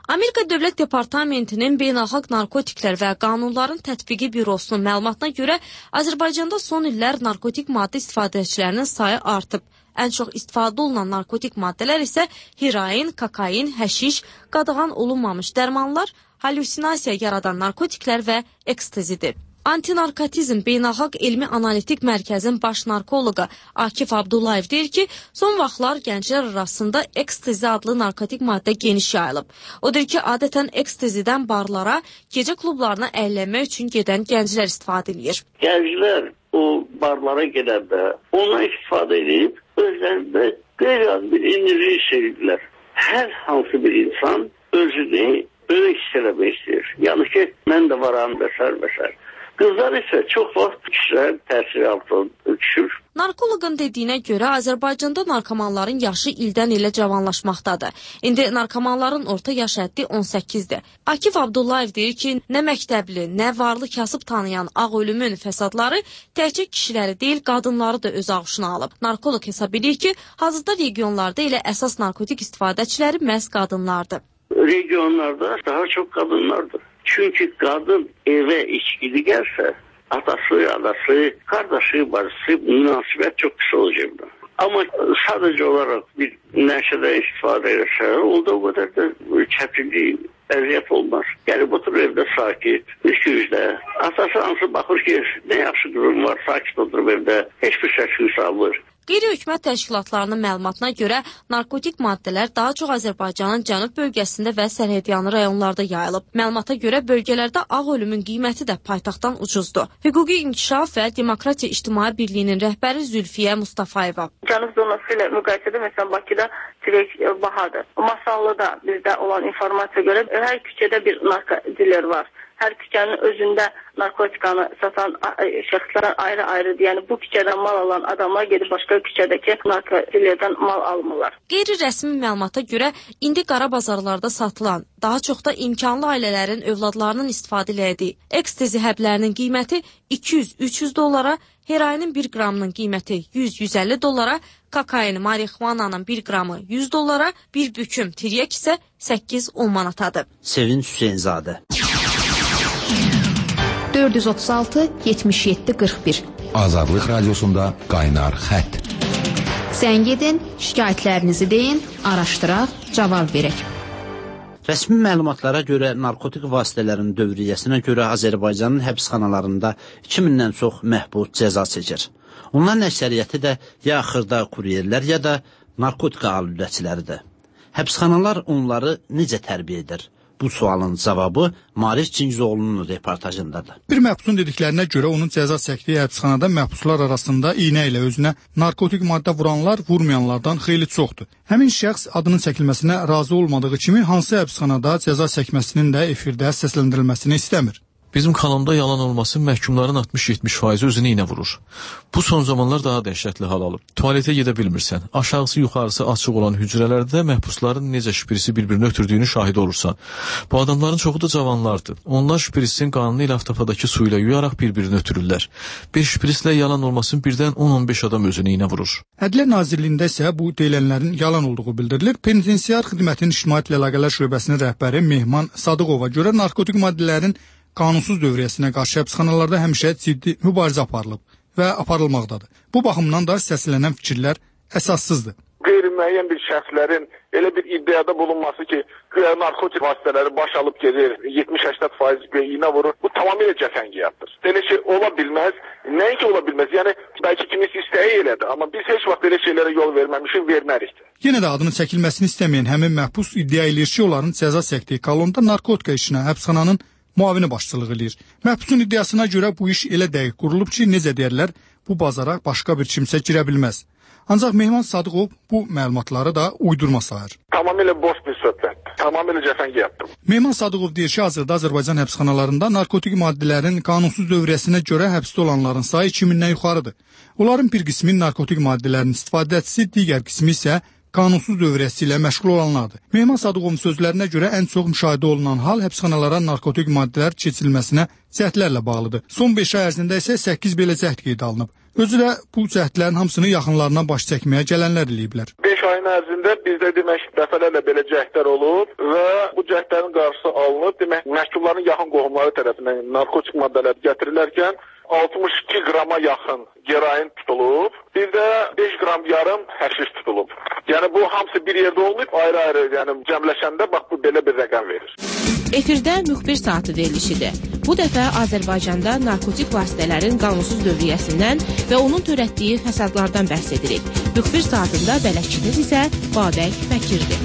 Amerika Dövlət Departamentinin Beynəlxalq Narkotiklər və Qanunların Tətbiqi Bürosunun məlumatına görə Azərbaycanda son illər narkotik maddə istifadəçilərinin sayı artıb. Ən çox istifadə olunan narkotik maddələr isə heroin, kokain, həşiş, qadağan olunmamış dərmanlar, hallusinasiya yaradan narkotiklər və ekstazidir. Antinarkotizm Beynəlxalq Elmi Analitik Mərkəzin baş narkoloqu Akif Abdullayev deyir ki, son vaxtlar gənclər arasında ekstazi adlı narkotik maddə geniş yayılıb. O deyir ki, adətən ekstazidən barlara, gecə klublarına əylənmək üçün gedən gənclər istifadə edir. Gənclər o barlara gedəndə ondan istifadə edib, özlərində qeyri-adi bir enerji hissedirlər. Hər hansı bir insan özünü böyle hissələmək istəyir. Yəni ki, mən də varam bəsər bəsər. Qızlar isə çox vaxt kişilər təsiri altında düşür. Narkoloqun dediyinə görə Azərbaycanda narkomanların yaşı ildən ilə cavanlaşmaqdadır. İndi narkomanların orta yaş həddi on səkkizdir. Akif Abdullayev deyir ki, nə məktəbli, nə varlı kasıb tanıyan ağ ölümün fəsadları təkcə kişiləri deyil, qadınları da öz ağuşuna alıb. Narkoloq hesab edir ki, hazırda regionlarda elə əsas narkotik istifadəçiləri məhz qadınlardır. Regionlarda daha çok kadınlardır. Çünkü kadın eve içkili gelse atası, adası, kardeşi, bacısı münasebet çok kısa olacak. Ama sadece olarak bir neşede istifade ederse olduğu kadar da çetinliği, eziyet olmaz. Gelip oturur evde sakit, üst yüzde. Atası ansı bakır ki ne yaxşı durum var, sakit oturup evde hiçbir şey salır. Qeyri-hökumət təşkilatlarının məlumatına görə narkotik maddələr daha çox Azərbaycanın cənub bölgəsində və sərhədyanı rayonlarda yayılıb. Məlumata görə bölgələrdə ağ ölümün qiyməti də paytaxtdan ucuzdur. Hüquqi İnkişaf və Demokratiya İctimai Birliyinin rəhbəri Zülfiyə Mustafayeva. Cənub zonası ilə müqayisədə məsələn Bakıda direkt bahadır. Masallıda bizdə olan informasiya görə hər küçədə bir narkodiler var. Hər küçənin özündə narkotikanı satan şəxslər ayrı-ayrıdır. Yəni bu küçədən mal alan adamlar gedib başqa küçədəki narkodilerdən mal almırlar. Qeyri-rəsmi məlumata görə indi qara bazarlarda satılan, daha çox da imkanlı ailələrin övladlarının istifadə etdiyi ekstazi həblərinin qiyməti iki yüz üç yüz dollara, heroinin bir qramının qiyməti yüz yüz əlli dollara, kokain, marixuananın bir qramı yüz dollara, bir büküm tiryək isə səkkiz on manatadır. Sevinç Hüseynzadə. dörd yüz otuz altı yetmiş yeddi qırx bir. Azadlıq Radiosunda qaynar xətt. Zəng edin, şikayətlərinizi deyin, araşdıraq, cavab verək. Rəsmi məlumatlara görə narkotik vasitələrin dövriyyəsinə görə Azərbaycanın həbsxanalarında iki mindən çox məhbus cəza çəkir. Onların əksəriyyəti də ya xırda kuryerlər, ya da narkotika alüdəçiləridir. Həbsxanalar onları necə tərbiyə edir? Bu sualın cavabı Marif Cingizoğlu'nun reportajındadır. Bir məhbusun dediklərinə görə onun cəza çəkdiyi həbsxanada məhbuslar arasında iynə ilə özünə narkotik maddə vuranlar vurmayanlardan xeyli çoxdur. Həmin şəxs adının çəkilməsinə razı olmadığı kimi hansı həbsxanada cəza çəkməsinin də efirdə səsləndirilməsini istəmir. Bizim kanunda yalan olması məhkumların altmış yetmiş faizi özünü iynə vurur. Bu son zamanlar daha dəhşətli hal alıb. Tualetə gedə bilmirsən. Aşağısı yuxarısı açıq olan hücrələrdə məhbusların necə şüpirisi bir-birini ötürdüyünü şahid olursan. Bu adamların çoxu da cavanlardır. Onlar şüpirisinin qanını ilə avtofadakı su ilə yuyaraq bir-birini ötürürlər. Bir şüpirislə yalan olmasın birdən on on beş adam özünü iynə vurur. Ədliyyə Nazirliyində isə bu deyilənlərin yalan olduğu bildirilir. Penitensiar xidmətin İctimaiyyətlə əlaqələr şöbəsinin rəhbəri Mehman Sadıqova görə narkotik maddələrin qanunsuz dövriyyəsinə qarşı həbsxanalarda həmişə ciddi mübarizə aparılıb və aparılmaqdadır. Bu baxımdan da səslənən fikirlər əsassızdır. Qeyri-müəyyən bir şəxslərin elə bir iddiada bulunması ki, narkotik vasitələri baş alıb gedir, yetmiş səksən faiz iynə vurur. Bu tamamilə cəfəngiyatdır. Belə şey ola bilməz. Nəinki ola bilməz? Yəni bəlkə kimisi istəyi elədi, amma biz heç vaxt belə şeylərə yol verməmişik, vermərik. Yenə də adının çəkilməsini istəməyən həmin məhbus iddia edir ki, onların cəza çəkdiyi kolonda narkotika işinə həbsxananın muavini başçılıq edir. Məhbusun iddiasına görə bu iş elə dəqiq qurulub ki, necə deyərlər, bu bazara başqa bir kimsə girə bilməz. Ancaq Mehman Sadıqov bu məlumatları da uydurma sayır. Tamamilə boş bir söhbətdir. Tamamilə cəfəngiyatdır. Mehman Sadıqov deyir ki, hazırda Azərbaycan həbsxanalarında narkotik maddələrin qanunsuz dövriyyəsinə görə həbsdə olanların sayı iki mindən yuxarıdır. Onların bir qismi narkotik maddələrin istifadəçisi, digər qismi isə qanunsuz dövriyyəsi ilə məşğul olanlardır. Mehman Sadıqovun sözlərinə görə ən çox müşahidə olunan hal həbsxanalara narkotik maddələr keçirilməsinə cəhdlərlə bağlıdır. Son beş ay ərzində isə səkkiz belə cəhd qeydə alınıb. Özü də bu cəhdlərin hamısını yaxınlarına baş çəkməyə gələnlər eləyiblər. beş ayın ərzində bizdə demək dəfələrlə belə cəhdlər olub və bu cəhdlərin qarşısı alınıb. Demək məhkumların yaxın qohumları tərəfindən narkotik maddələr gətirilərkən altmış iki qrama yaxın heroin tutulub. Bir də beş qram yarım həşiş tutulub. Yəni bu hamısı bir yerdə olmayıb, ayrı-ayrı, yəni cəmləşəndə bax bu belə bir rəqəm verir. Efirdə müxbir saatı verilişidir. Bu dəfə Azərbaycanda narkotik vasitələrin qanunsuz dövriyyəsindən və onun törətdiyi fəsadlardan bəhs edirik. Müxbir saatında bələdçiniz isə Babək Bəkirdir.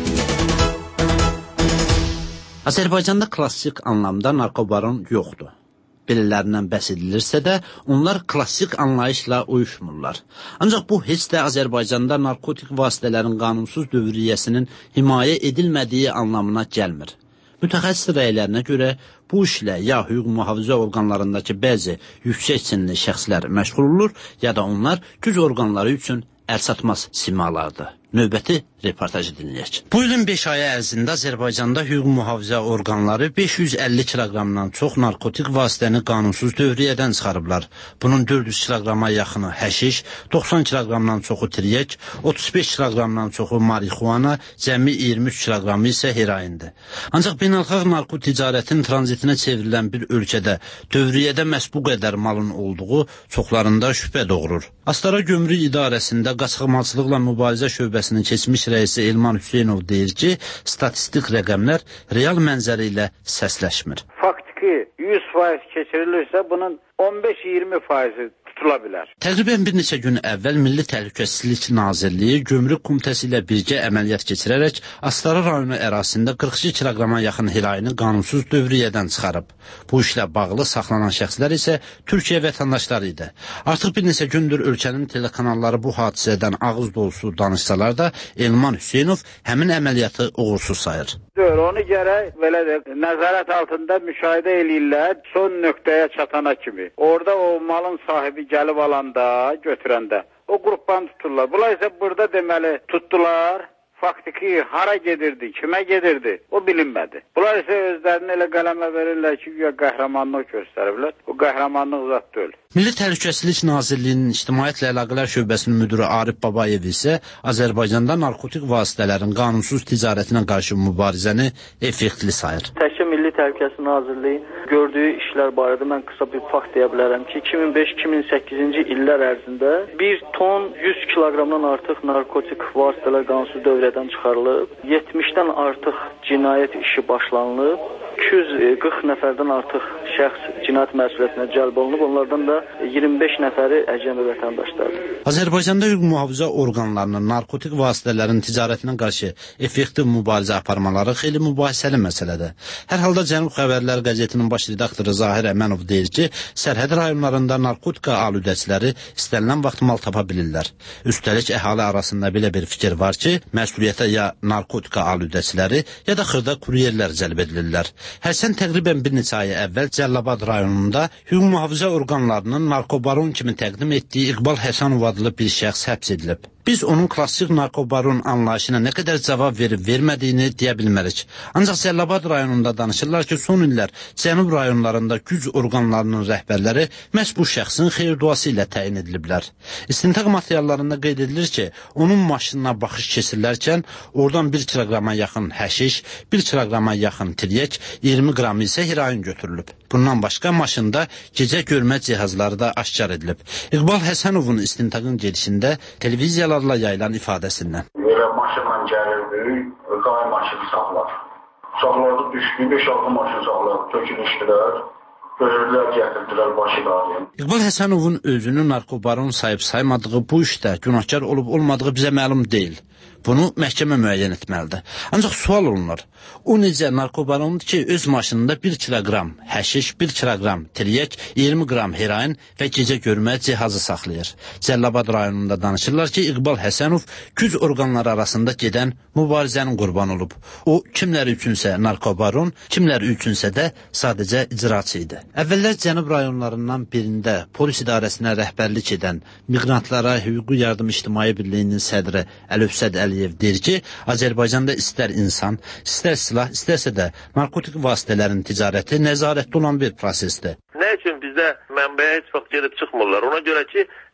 Azərbaycanda klassik anlamda narkobaron yoxdur. Belələrindən bəhs edilirsə də, onlar klassik anlayışla uyuşmurlar. Ancaq bu heç də Azərbaycanda narkotik vasitələrin qanunsuz dövriyyəsinin himayə edilmədiyi anlamına gəlmir. Mütəxəssis rəylərinə görə bu işlə ya hüquq mühafizə orqanlarındakı bəzi yüksək sinli şəxslər məşğul olur, ya da onlar güc orqanları üçün əlçatmaz simalardır. Növbəti reportajı dinləyək. Bu ilin beş ayı ərzində Azərbaycanda hüquq mühafizə orqanları beş yüz əlli kiloqramdan çox narkotik vasitəni qanunsuz dövriyyədən çıxarıblar. Bunun dörd yüz kiloqrama yaxını həşiş, doxsan kiloqramdan çoxu tiryək, otuz beş kiloqramdan çoxu marixuana, cəmi iyirmi üç kiloqramı isə heroindir. Ancaq beynəlxalq narko ticarətin tranzitinə çevrilən bir ölkədə dövriyyədə məhz bu qədər malın olduğu çoxlarında şübhə doğurur. Astara Gömrük İdarəsində qaçaqmalçılıqla mübarizə şöbəsinin keçmiş rəisi Elman Hüseynov deyir ki, statistik rəqəmlər real mənzərə ilə səsləşmir. Faktiki yüz faiz keçirilirsə, bunun on beş iyirmi faizi tutula bilər. Təqribən bir neçə gün əvvəl Milli Təhlükəsizlik Nazirliyi Gömrük Komitəsi ilə birgə əməliyyat keçirərək Astara rayonu ərazisində qırx iki kiloqrama yaxın heroini qanunsuz dövriyyədən çıxarıb. Bu işlə bağlı saxlanan şəxslər isə Türkiyə vətəndaşları idi. Artıq bir neçə gündür ölkənin telekanalları bu hadisədən ağız dolusu danışsalar da Elman Hüseynov həmin əməliyyatı uğursuz sayır. Onu gərək belə də nəzarət altında müşahidə eləyirlər son nöqtəyə çatana kimi. Orada o malın sahibi gəlib alanda, götürəndə o qrupdan tuturlar. Bunlar isə burada deməli tutdular. Faktiki hara gedirdi, kimə gedirdi, o bilinmədi. Bunlar isə özlərini elə qələmə verirlər ki, güya qəhrəmanlıq göstəriblər. O qəhrəmanlıq zat deyil. Milli Təhlükəsizlik Nazirliyinin İctimaiyyətlə Əlaqələr Şöbəsinin müdürü Arif Babayev isə Azərbaycanda narkotik vasitələrin qanunsuz ticarətinə qarşı mübarizəni effektli sayır. Təkcə Milli Təhlükəsizlik Nazirliyi gördüyü işlər barədə mən qısa bir fakt deyə bilərəm ki, iki min beş iki min səkkizinci illər ərzində bir ton yüz kiloqramdan artıq narkotik vasitələr qanunsuz dövrədən çıxarılıb, yetmişdən artıq cinayət işi başlanılıb, iki yüz qırx nəfərdən artıq şəxs cinayət məsuliyyətinə cəlb olunub, onlardan da iyirmi beş nəfəri əcnəbi vətəndaşlardır. Azərbaycanda hüquq mühafizə orqanlarının narkotik vasitələrin ticarətinə qarşı effektiv mübarizə aparmaları xeyli mübahisəli məsələdir. Hər halda Cənub Xəbərlər qəzetinin baş redaktoru Zahir Əmənov deyir ki, sərhəd rayonlarında narkotika aludəçiləri istənilən vaxt mal tapa bilirlər. Üstəlik əhali arasında belə bir fikir var ki, məsuliyyətə ya narkotika aludəçiləri, ya da xırda kuryerlər cəlb edilirlər. Hərsən təqribən bir neçə ay əvvəl Cəllabad rayonunda hüquq mühafizə orqanlarının narkobaron kimi təqdim etdiyi İqbal Həsənov adlı bir şəxs həbs edilib. Biz onun klassik narkobaron anlayışına nə qədər cavab verib vermədiyini deyə bilmərik. Ancaq Cəllabad rayonunda danışırlar ki, son illər cənub rayonlarında güc orqanlarının rəhbərləri məhz bu şəxsin xeyir-duası ilə təyin ediliblər. İstintaq materiallarında qeyd edilir ki, onun maşınına baxış keçirilərkən oradan bir kiloqrama yaxın həşiş, bir kiloqrama yaxın tiryək, iyirmi qram isə heroin götürülüb. Bundan başqa maşında gecə görmə cihazları da aşkar edilib. İqbal Həsənovun istintaqın gedişində televiziyalarla yayılan ifadəsindən. Elə maşınla gəlirdi, qay maşını saxlar. Saxlardı, düşdü, beş altı maşın saxlar, tökülüşdülər. Gördülər, gətirdilər başı qarıyım. İqbal Həsənovun özünü narkobaron sayıb saymadığı bu işdə günahkar olub olmadığı bizə məlum deyil. Bunu məhkəmə müəyyən etməlidir. Ancaq sual olunur. O necə narkobarondur ki, öz maşınında bir kiloqram həşiş, bir kiloqram tiryək, iyirmi qram heroin və gecə görmə cihazı saxlayır. Cəllabad rayonunda danışırlar ki, İqbal Həsənov güc orqanları arasında gedən mübarizənin qurbanı olub. O, kimləri üçünsə narkobaron, kimləri üçünsə də sadəcə icraçı idi. Əvvəllər Cənub rayonlarından birində polis idarəsinə rəhbərlik edən Miqrantlara Hüquqi Yardım İctimai Birliyinin sədri Əlövsəd Əliyev deyir ki, Azərbaycanda istər insan, istər silah, istərsə də narkotik vasitələrin ticarəti nəzarətdə olan bir prosesdir. Nə üçün bizdə mənbəyə heç vaxt gedib çıxmırlar? Ona görə ki,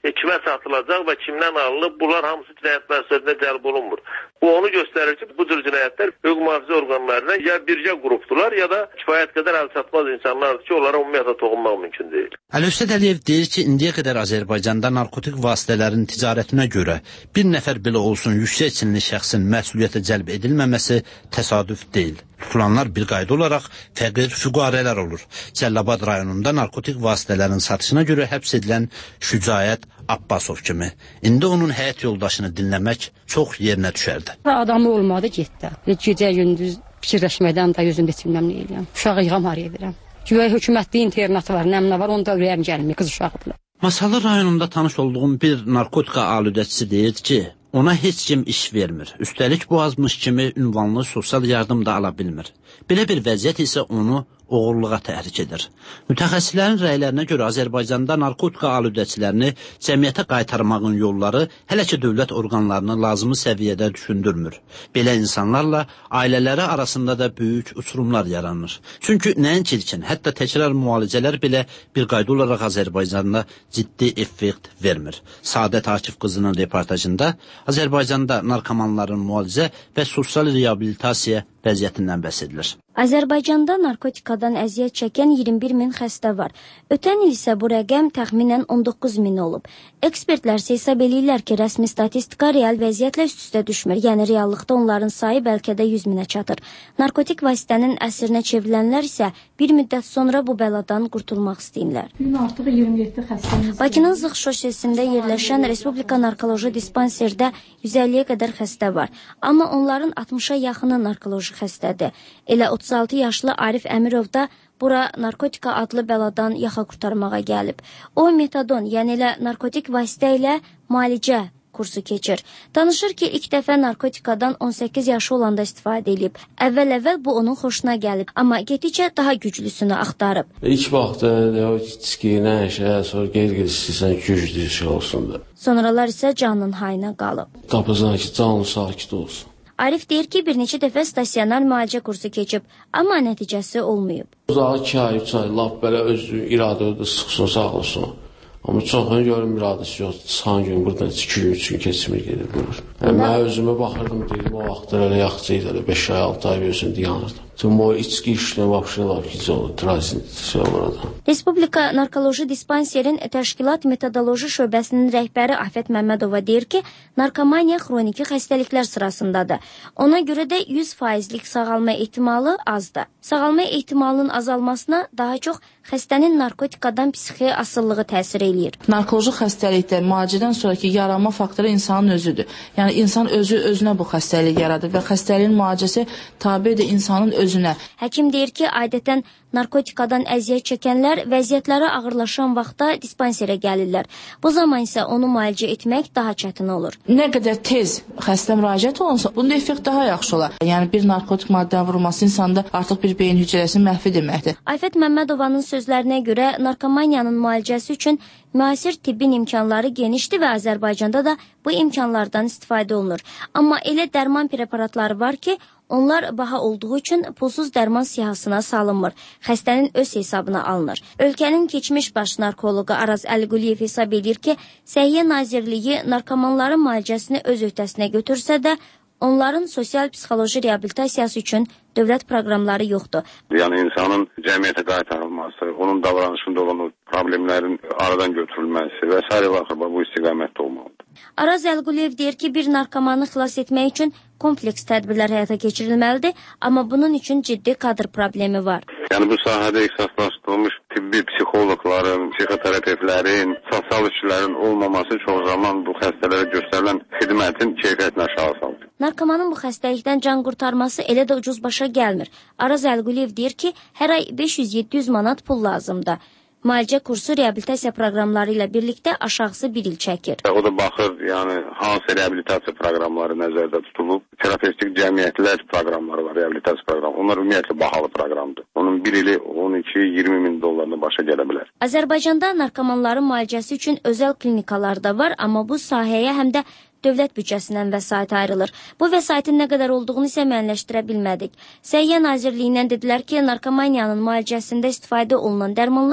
kimə satılacaq və kimdən alınıb, bunlar hamısı cinayət məsuliyyətinə cəlb olunmur. Bu onu göstərir ki, bu cür cinayətlər hüquq mühafizə orqanlarına ya bircə qrupdular, ya da kifayət qədər əl çatmaz insanlardır ki, onlara ümumiyyətlə toxunmaq mümkün deyil. Əli Üstad Əliyev deyir ki, indiyə qədər Azərbaycanda narkotik vasitələrin ticarətinə görə bir nəfər belə olsun yüksək çinli şəxsin məsuliyyətə cəlb edilməməsi təsadüf deyil. Tutulanlar bir qayda olaraq fəqir füqarələr olur. Cəllabad rayonunda narkotik vasitələrin satışına görə həbs edilən Şücaət Abbasov kimi. İndi onun həyat yoldaşını dinləmək çox yerinə düşərdi. Adamı olmadı getdi. Gecə gündüz fikirləşmədən də yüzümdə içimdən nə edirəm. Uşağı yığamar edirəm. Güya hökumətli internatı var, nəmnə var, onda ürəyim gəlmir, qız uşağıdırlar. Masalı rayonunda tanış olduğum bir narkotika aludəçisi deyirdi ki, ona heç kim iş vermir. Üstəlik bu azmış kimi ünvanlı sosial yardım da ala bilmir. Belə bir vəziyyət isə onu oğurluğa təhrik edir. Mütəxəssislərin rəylərinə görə Azərbaycanda narkotika aludəçilərini cəmiyyətə qaytarmağın yolları hələ ki dövlət orqanlarını lazımi səviyyədə düşündürmür. Belə insanlarla ailələri arasında da böyük uçurumlar yaranır. Çünki nəinki ilkin, hətta təkrar müalicələr belə bir qayda olaraq Azərbaycanda ciddi effekt vermir. Saadət Akif qızının reportajında Azərbaycanda narkomanların müalicə və sosial reabilitasiya vəziyyətindən bəhs edilir. Azərbaycanda narkotikadan əziyyət çəkən iyirmi bir min xəstə var. Ötən il isə bu rəqəm təxminən on doqquz min olub. Ekspertlər isə hesab eləyirlər ki, rəsmi statistika real vəziyyətlə üst-üstə düşmür. Yəni reallıqda onların sayı bəlkə də yüz minə çatır. Narkotik vasitənin əsrinə çevrilənlər isə bir müddət sonra bu bəladan qurtulmaq istəyirlər. Artıq iyirmi yeddi xəstəmiz. Bakının Zığ şosesində yerləşən Respublika Narkoloji Dispanserdə yüz əlliyə qədər xəstə var. Amma onların altmışa yaxını narkoloji xəstədir. Elə otuz altı yaşlı Arif Əmirov da bura narkotika adlı bəladan yaxa qurtarmağa gəlib. O metadon, yəni elə narkotik vasitə ilə müalicə kursu keçir. Danışır ki, ilk dəfə narkotikadan on səkkiz yaşı olanda istifadə edib. Əvvəl-əvvəl bu onun xoşuna gəlib, amma getdikcə daha güclüsünü axtarıb. İlk vaxtda o içkiyinə şey, sonra qeyri-qeyri istəyirsən güclü şey olsun da. Sonralar isə canın hayına qalıb. Tapızan ki, canın sakit olsun. Arif deyir ki, bir neçə dəfə stasionar müalicə kursu keçib, amma nəticəsi olmayıb. Uzağı iki ay, üç ay, laf belə özü iradə sıxsın, sağ olsun. Amma çoxunu görüm iradəsi yox. Çıxan gün buradan iki gün, üç gün keçmir gedir. Yəni, mən özümə baxırdım, deyim, o vaxtlar elə yaxçı idi, beş ay, altı ay gözündə yanırdım. Tüm o içki işləyən vapşına var ki, transit şey olur. Respublika Narkoloji Dispanserin Təşkilat Metodoloji Şöbəsinin rəhbəri Afət Məmmədova deyir ki, narkomaniya xroniki xəstəliklər sırasındadır. Ona görə də yüz faizlik sağalma ehtimalı azdır. Sağalma ehtimalının azalmasına daha çox xəstənin narkotikadan psixi asıllığı təsir eləyir. Narkoloji xəstəlikdə müalicədən sonraki yaranma faktoru insanın özüdür. Yəni insan özü özünə bu xəstəliyi yaradır və xəstəliyin müalicəsi tabedir insanın özünə. Həkim deyir ki, adətən narkotikadan əziyyət çəkənlər vəziyyətləri ağırlaşan vaxtda dispanserə gəlirlər. Bu zaman isə onu müalicə etmək daha çətin olur. Nə qədər tez xəstə müraciət olunsa, bunda effekt daha yaxşı olar. Yəni bir narkotik maddənin vurulması insanda artıq bir beyin hücrəsinin məhvi deməkdir. Afət Məmmədovanın sözlərinə görə narkomaniyanın müalicəsi üçün müasir tibbin imkanları genişdir və Azərbaycanda da bu imkanlardan istifadə olunur. Amma elə dərman preparatları var ki, onlar baha olduğu üçün pulsuz dərman siyahısına salınmır. Xəstənin öz hesabına alınır. Ölkənin keçmiş baş narkoloqu Araz Əliquliyev hesab edir ki, Səhiyyə Nazirliyi narkomanların müalicəsini öz öhdəsinə götürsə də, onların sosial-psixoloji reabilitasiyası üçün dövlət proqramları yoxdur. Yəni insanın cəmiyyətə qaytarılması, onun davranışında olan o problemlərin aradan götürülməsi və s. vaxtı bu istiqamətdə olmalıdır. Araz Əliquliyev deyir ki, bir narkomanı xilas etmək üçün kompleks tədbirlər həyata keçirilməlidir, amma bunun üçün ciddi kadr problemi var. Yəni bu sahədə ixtisaslaşdırılmış tibbi psixoloqların, psixoterapevtlərin, sosial işçilərin olmaması çox zaman bu xəstələrə göstərilən xidmətin keyfiyyətini aşağı salır. Narkomanın bu xəstəlikdən can qurtarması elə də ucuz başa gəlmir. Araz Əliquliyev deyir ki, hər ay beş yüz yeddi yüz manat pul lazımdır. Müalicə kursu reabilitasiya proqramları ilə birlikdə aşağısı bir il çəkir. O da baxır, yəni hansı reabilitasiya proqramları nəzərdə tutulub. Terapevtik cəmiyyətlər proqramları var, reabilitasiya proqramı. Onlar ümumiyyətlə bahalı proqramdır. Onun bir ili on iki iyirmi min dollarına başa gələ bilər. Azərbaycanda narkomanların müalicəsi üçün özəl klinikalar da var, amma bu sahəyə həm də dövlət büdcəsindən vəsait ayrılır. Bu vəsaitin nə qədər olduğunu isə müəyyənləşdirə bilmədik. Səhiyyə Nazirliyindən dedilər ki, narkomaniyanın müalicəsində istifadə olunan dərmanlar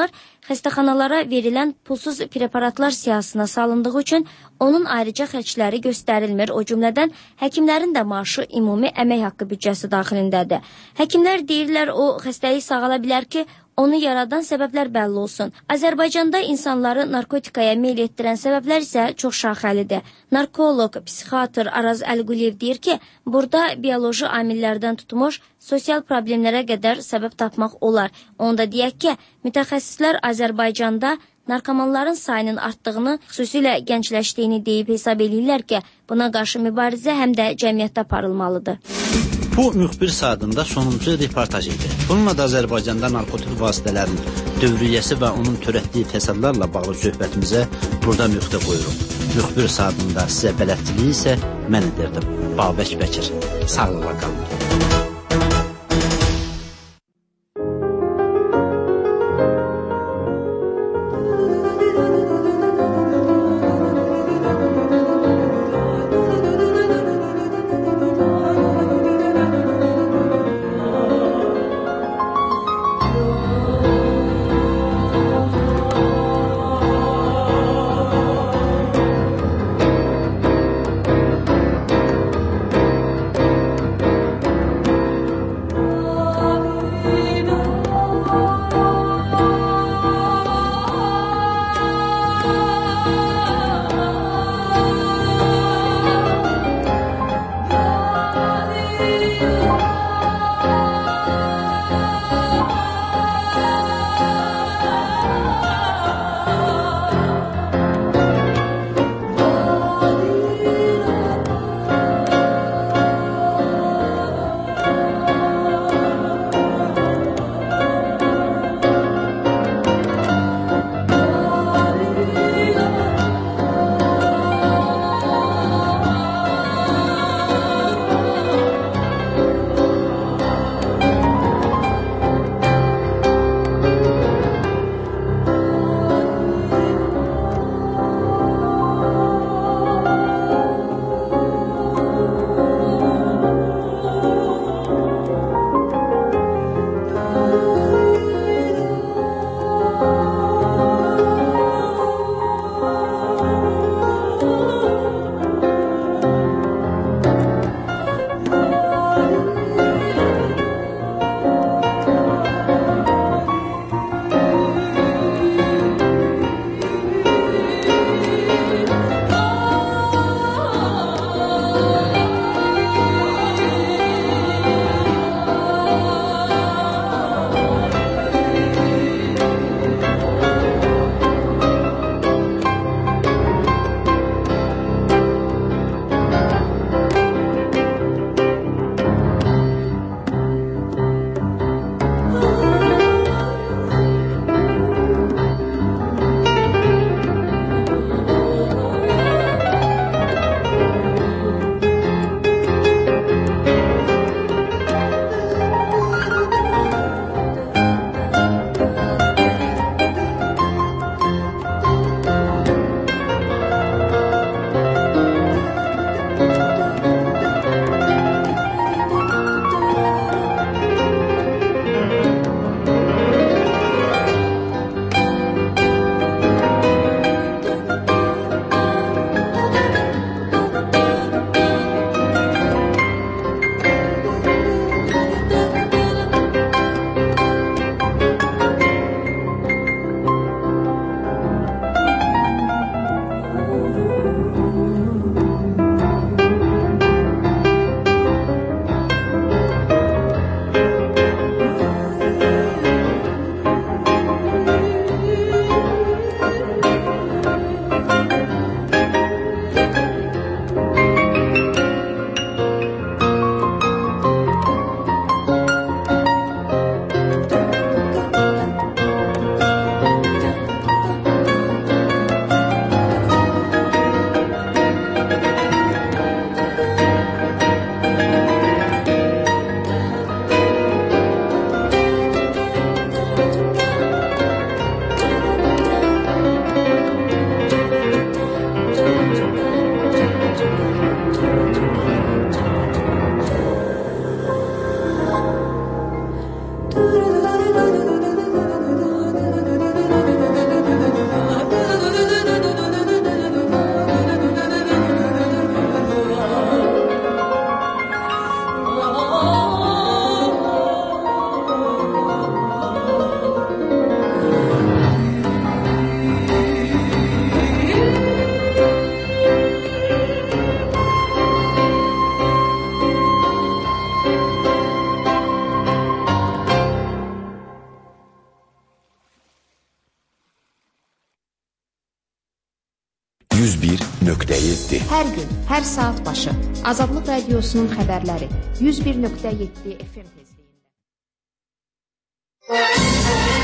xəstəxanalara verilən pulsuz preparatlar siyahısına salındığı üçün onun ayrıca xərcləri göstərilmir. O cümlədən həkimlərin də maaşı ümumi əmək haqqı büdcəsi daxilindədir. Həkimlər deyirlər, o xəstəlik sağala bilər ki, onu yaradan səbəblər bəlli olsun. Azərbaycanda insanları narkotikaya meyl etdirən səbəblər isə çox şaxəlidir. Narkoloq, psixiatr Araz Əlquliyev deyir ki, burada bioloji amillərdən tutmuş sosial problemlərə qədər səbəb tapmaq olar. Onda deyək ki, mütəxəssislər Azərbaycanda narkomanların sayının artdığını, xüsusilə gəncləşdiyini deyib hesab edirlər ki, buna qarşı mübarizə həm də cəmiyyətdə aparılmalıdır. Bu müxbir saatında sonuncu reportaj idi. Bununla da Azərbaycanda narkotik vasitələrin dövriyyəsi və onun törətdiyi fəsadlarla bağlı söhbətimizə burada nöqtə qoyuruq. Müxbir saatında sizə bələdçiliyi isə mən edirdim. Babək Bəkir. Sağlıqla qalın. yüz bir nöqtə yeddi. Hər gün, hər saat başı Azadlıq Radiosunun xəbərləri yüz bir nöqtə yeddi F M tezliyində.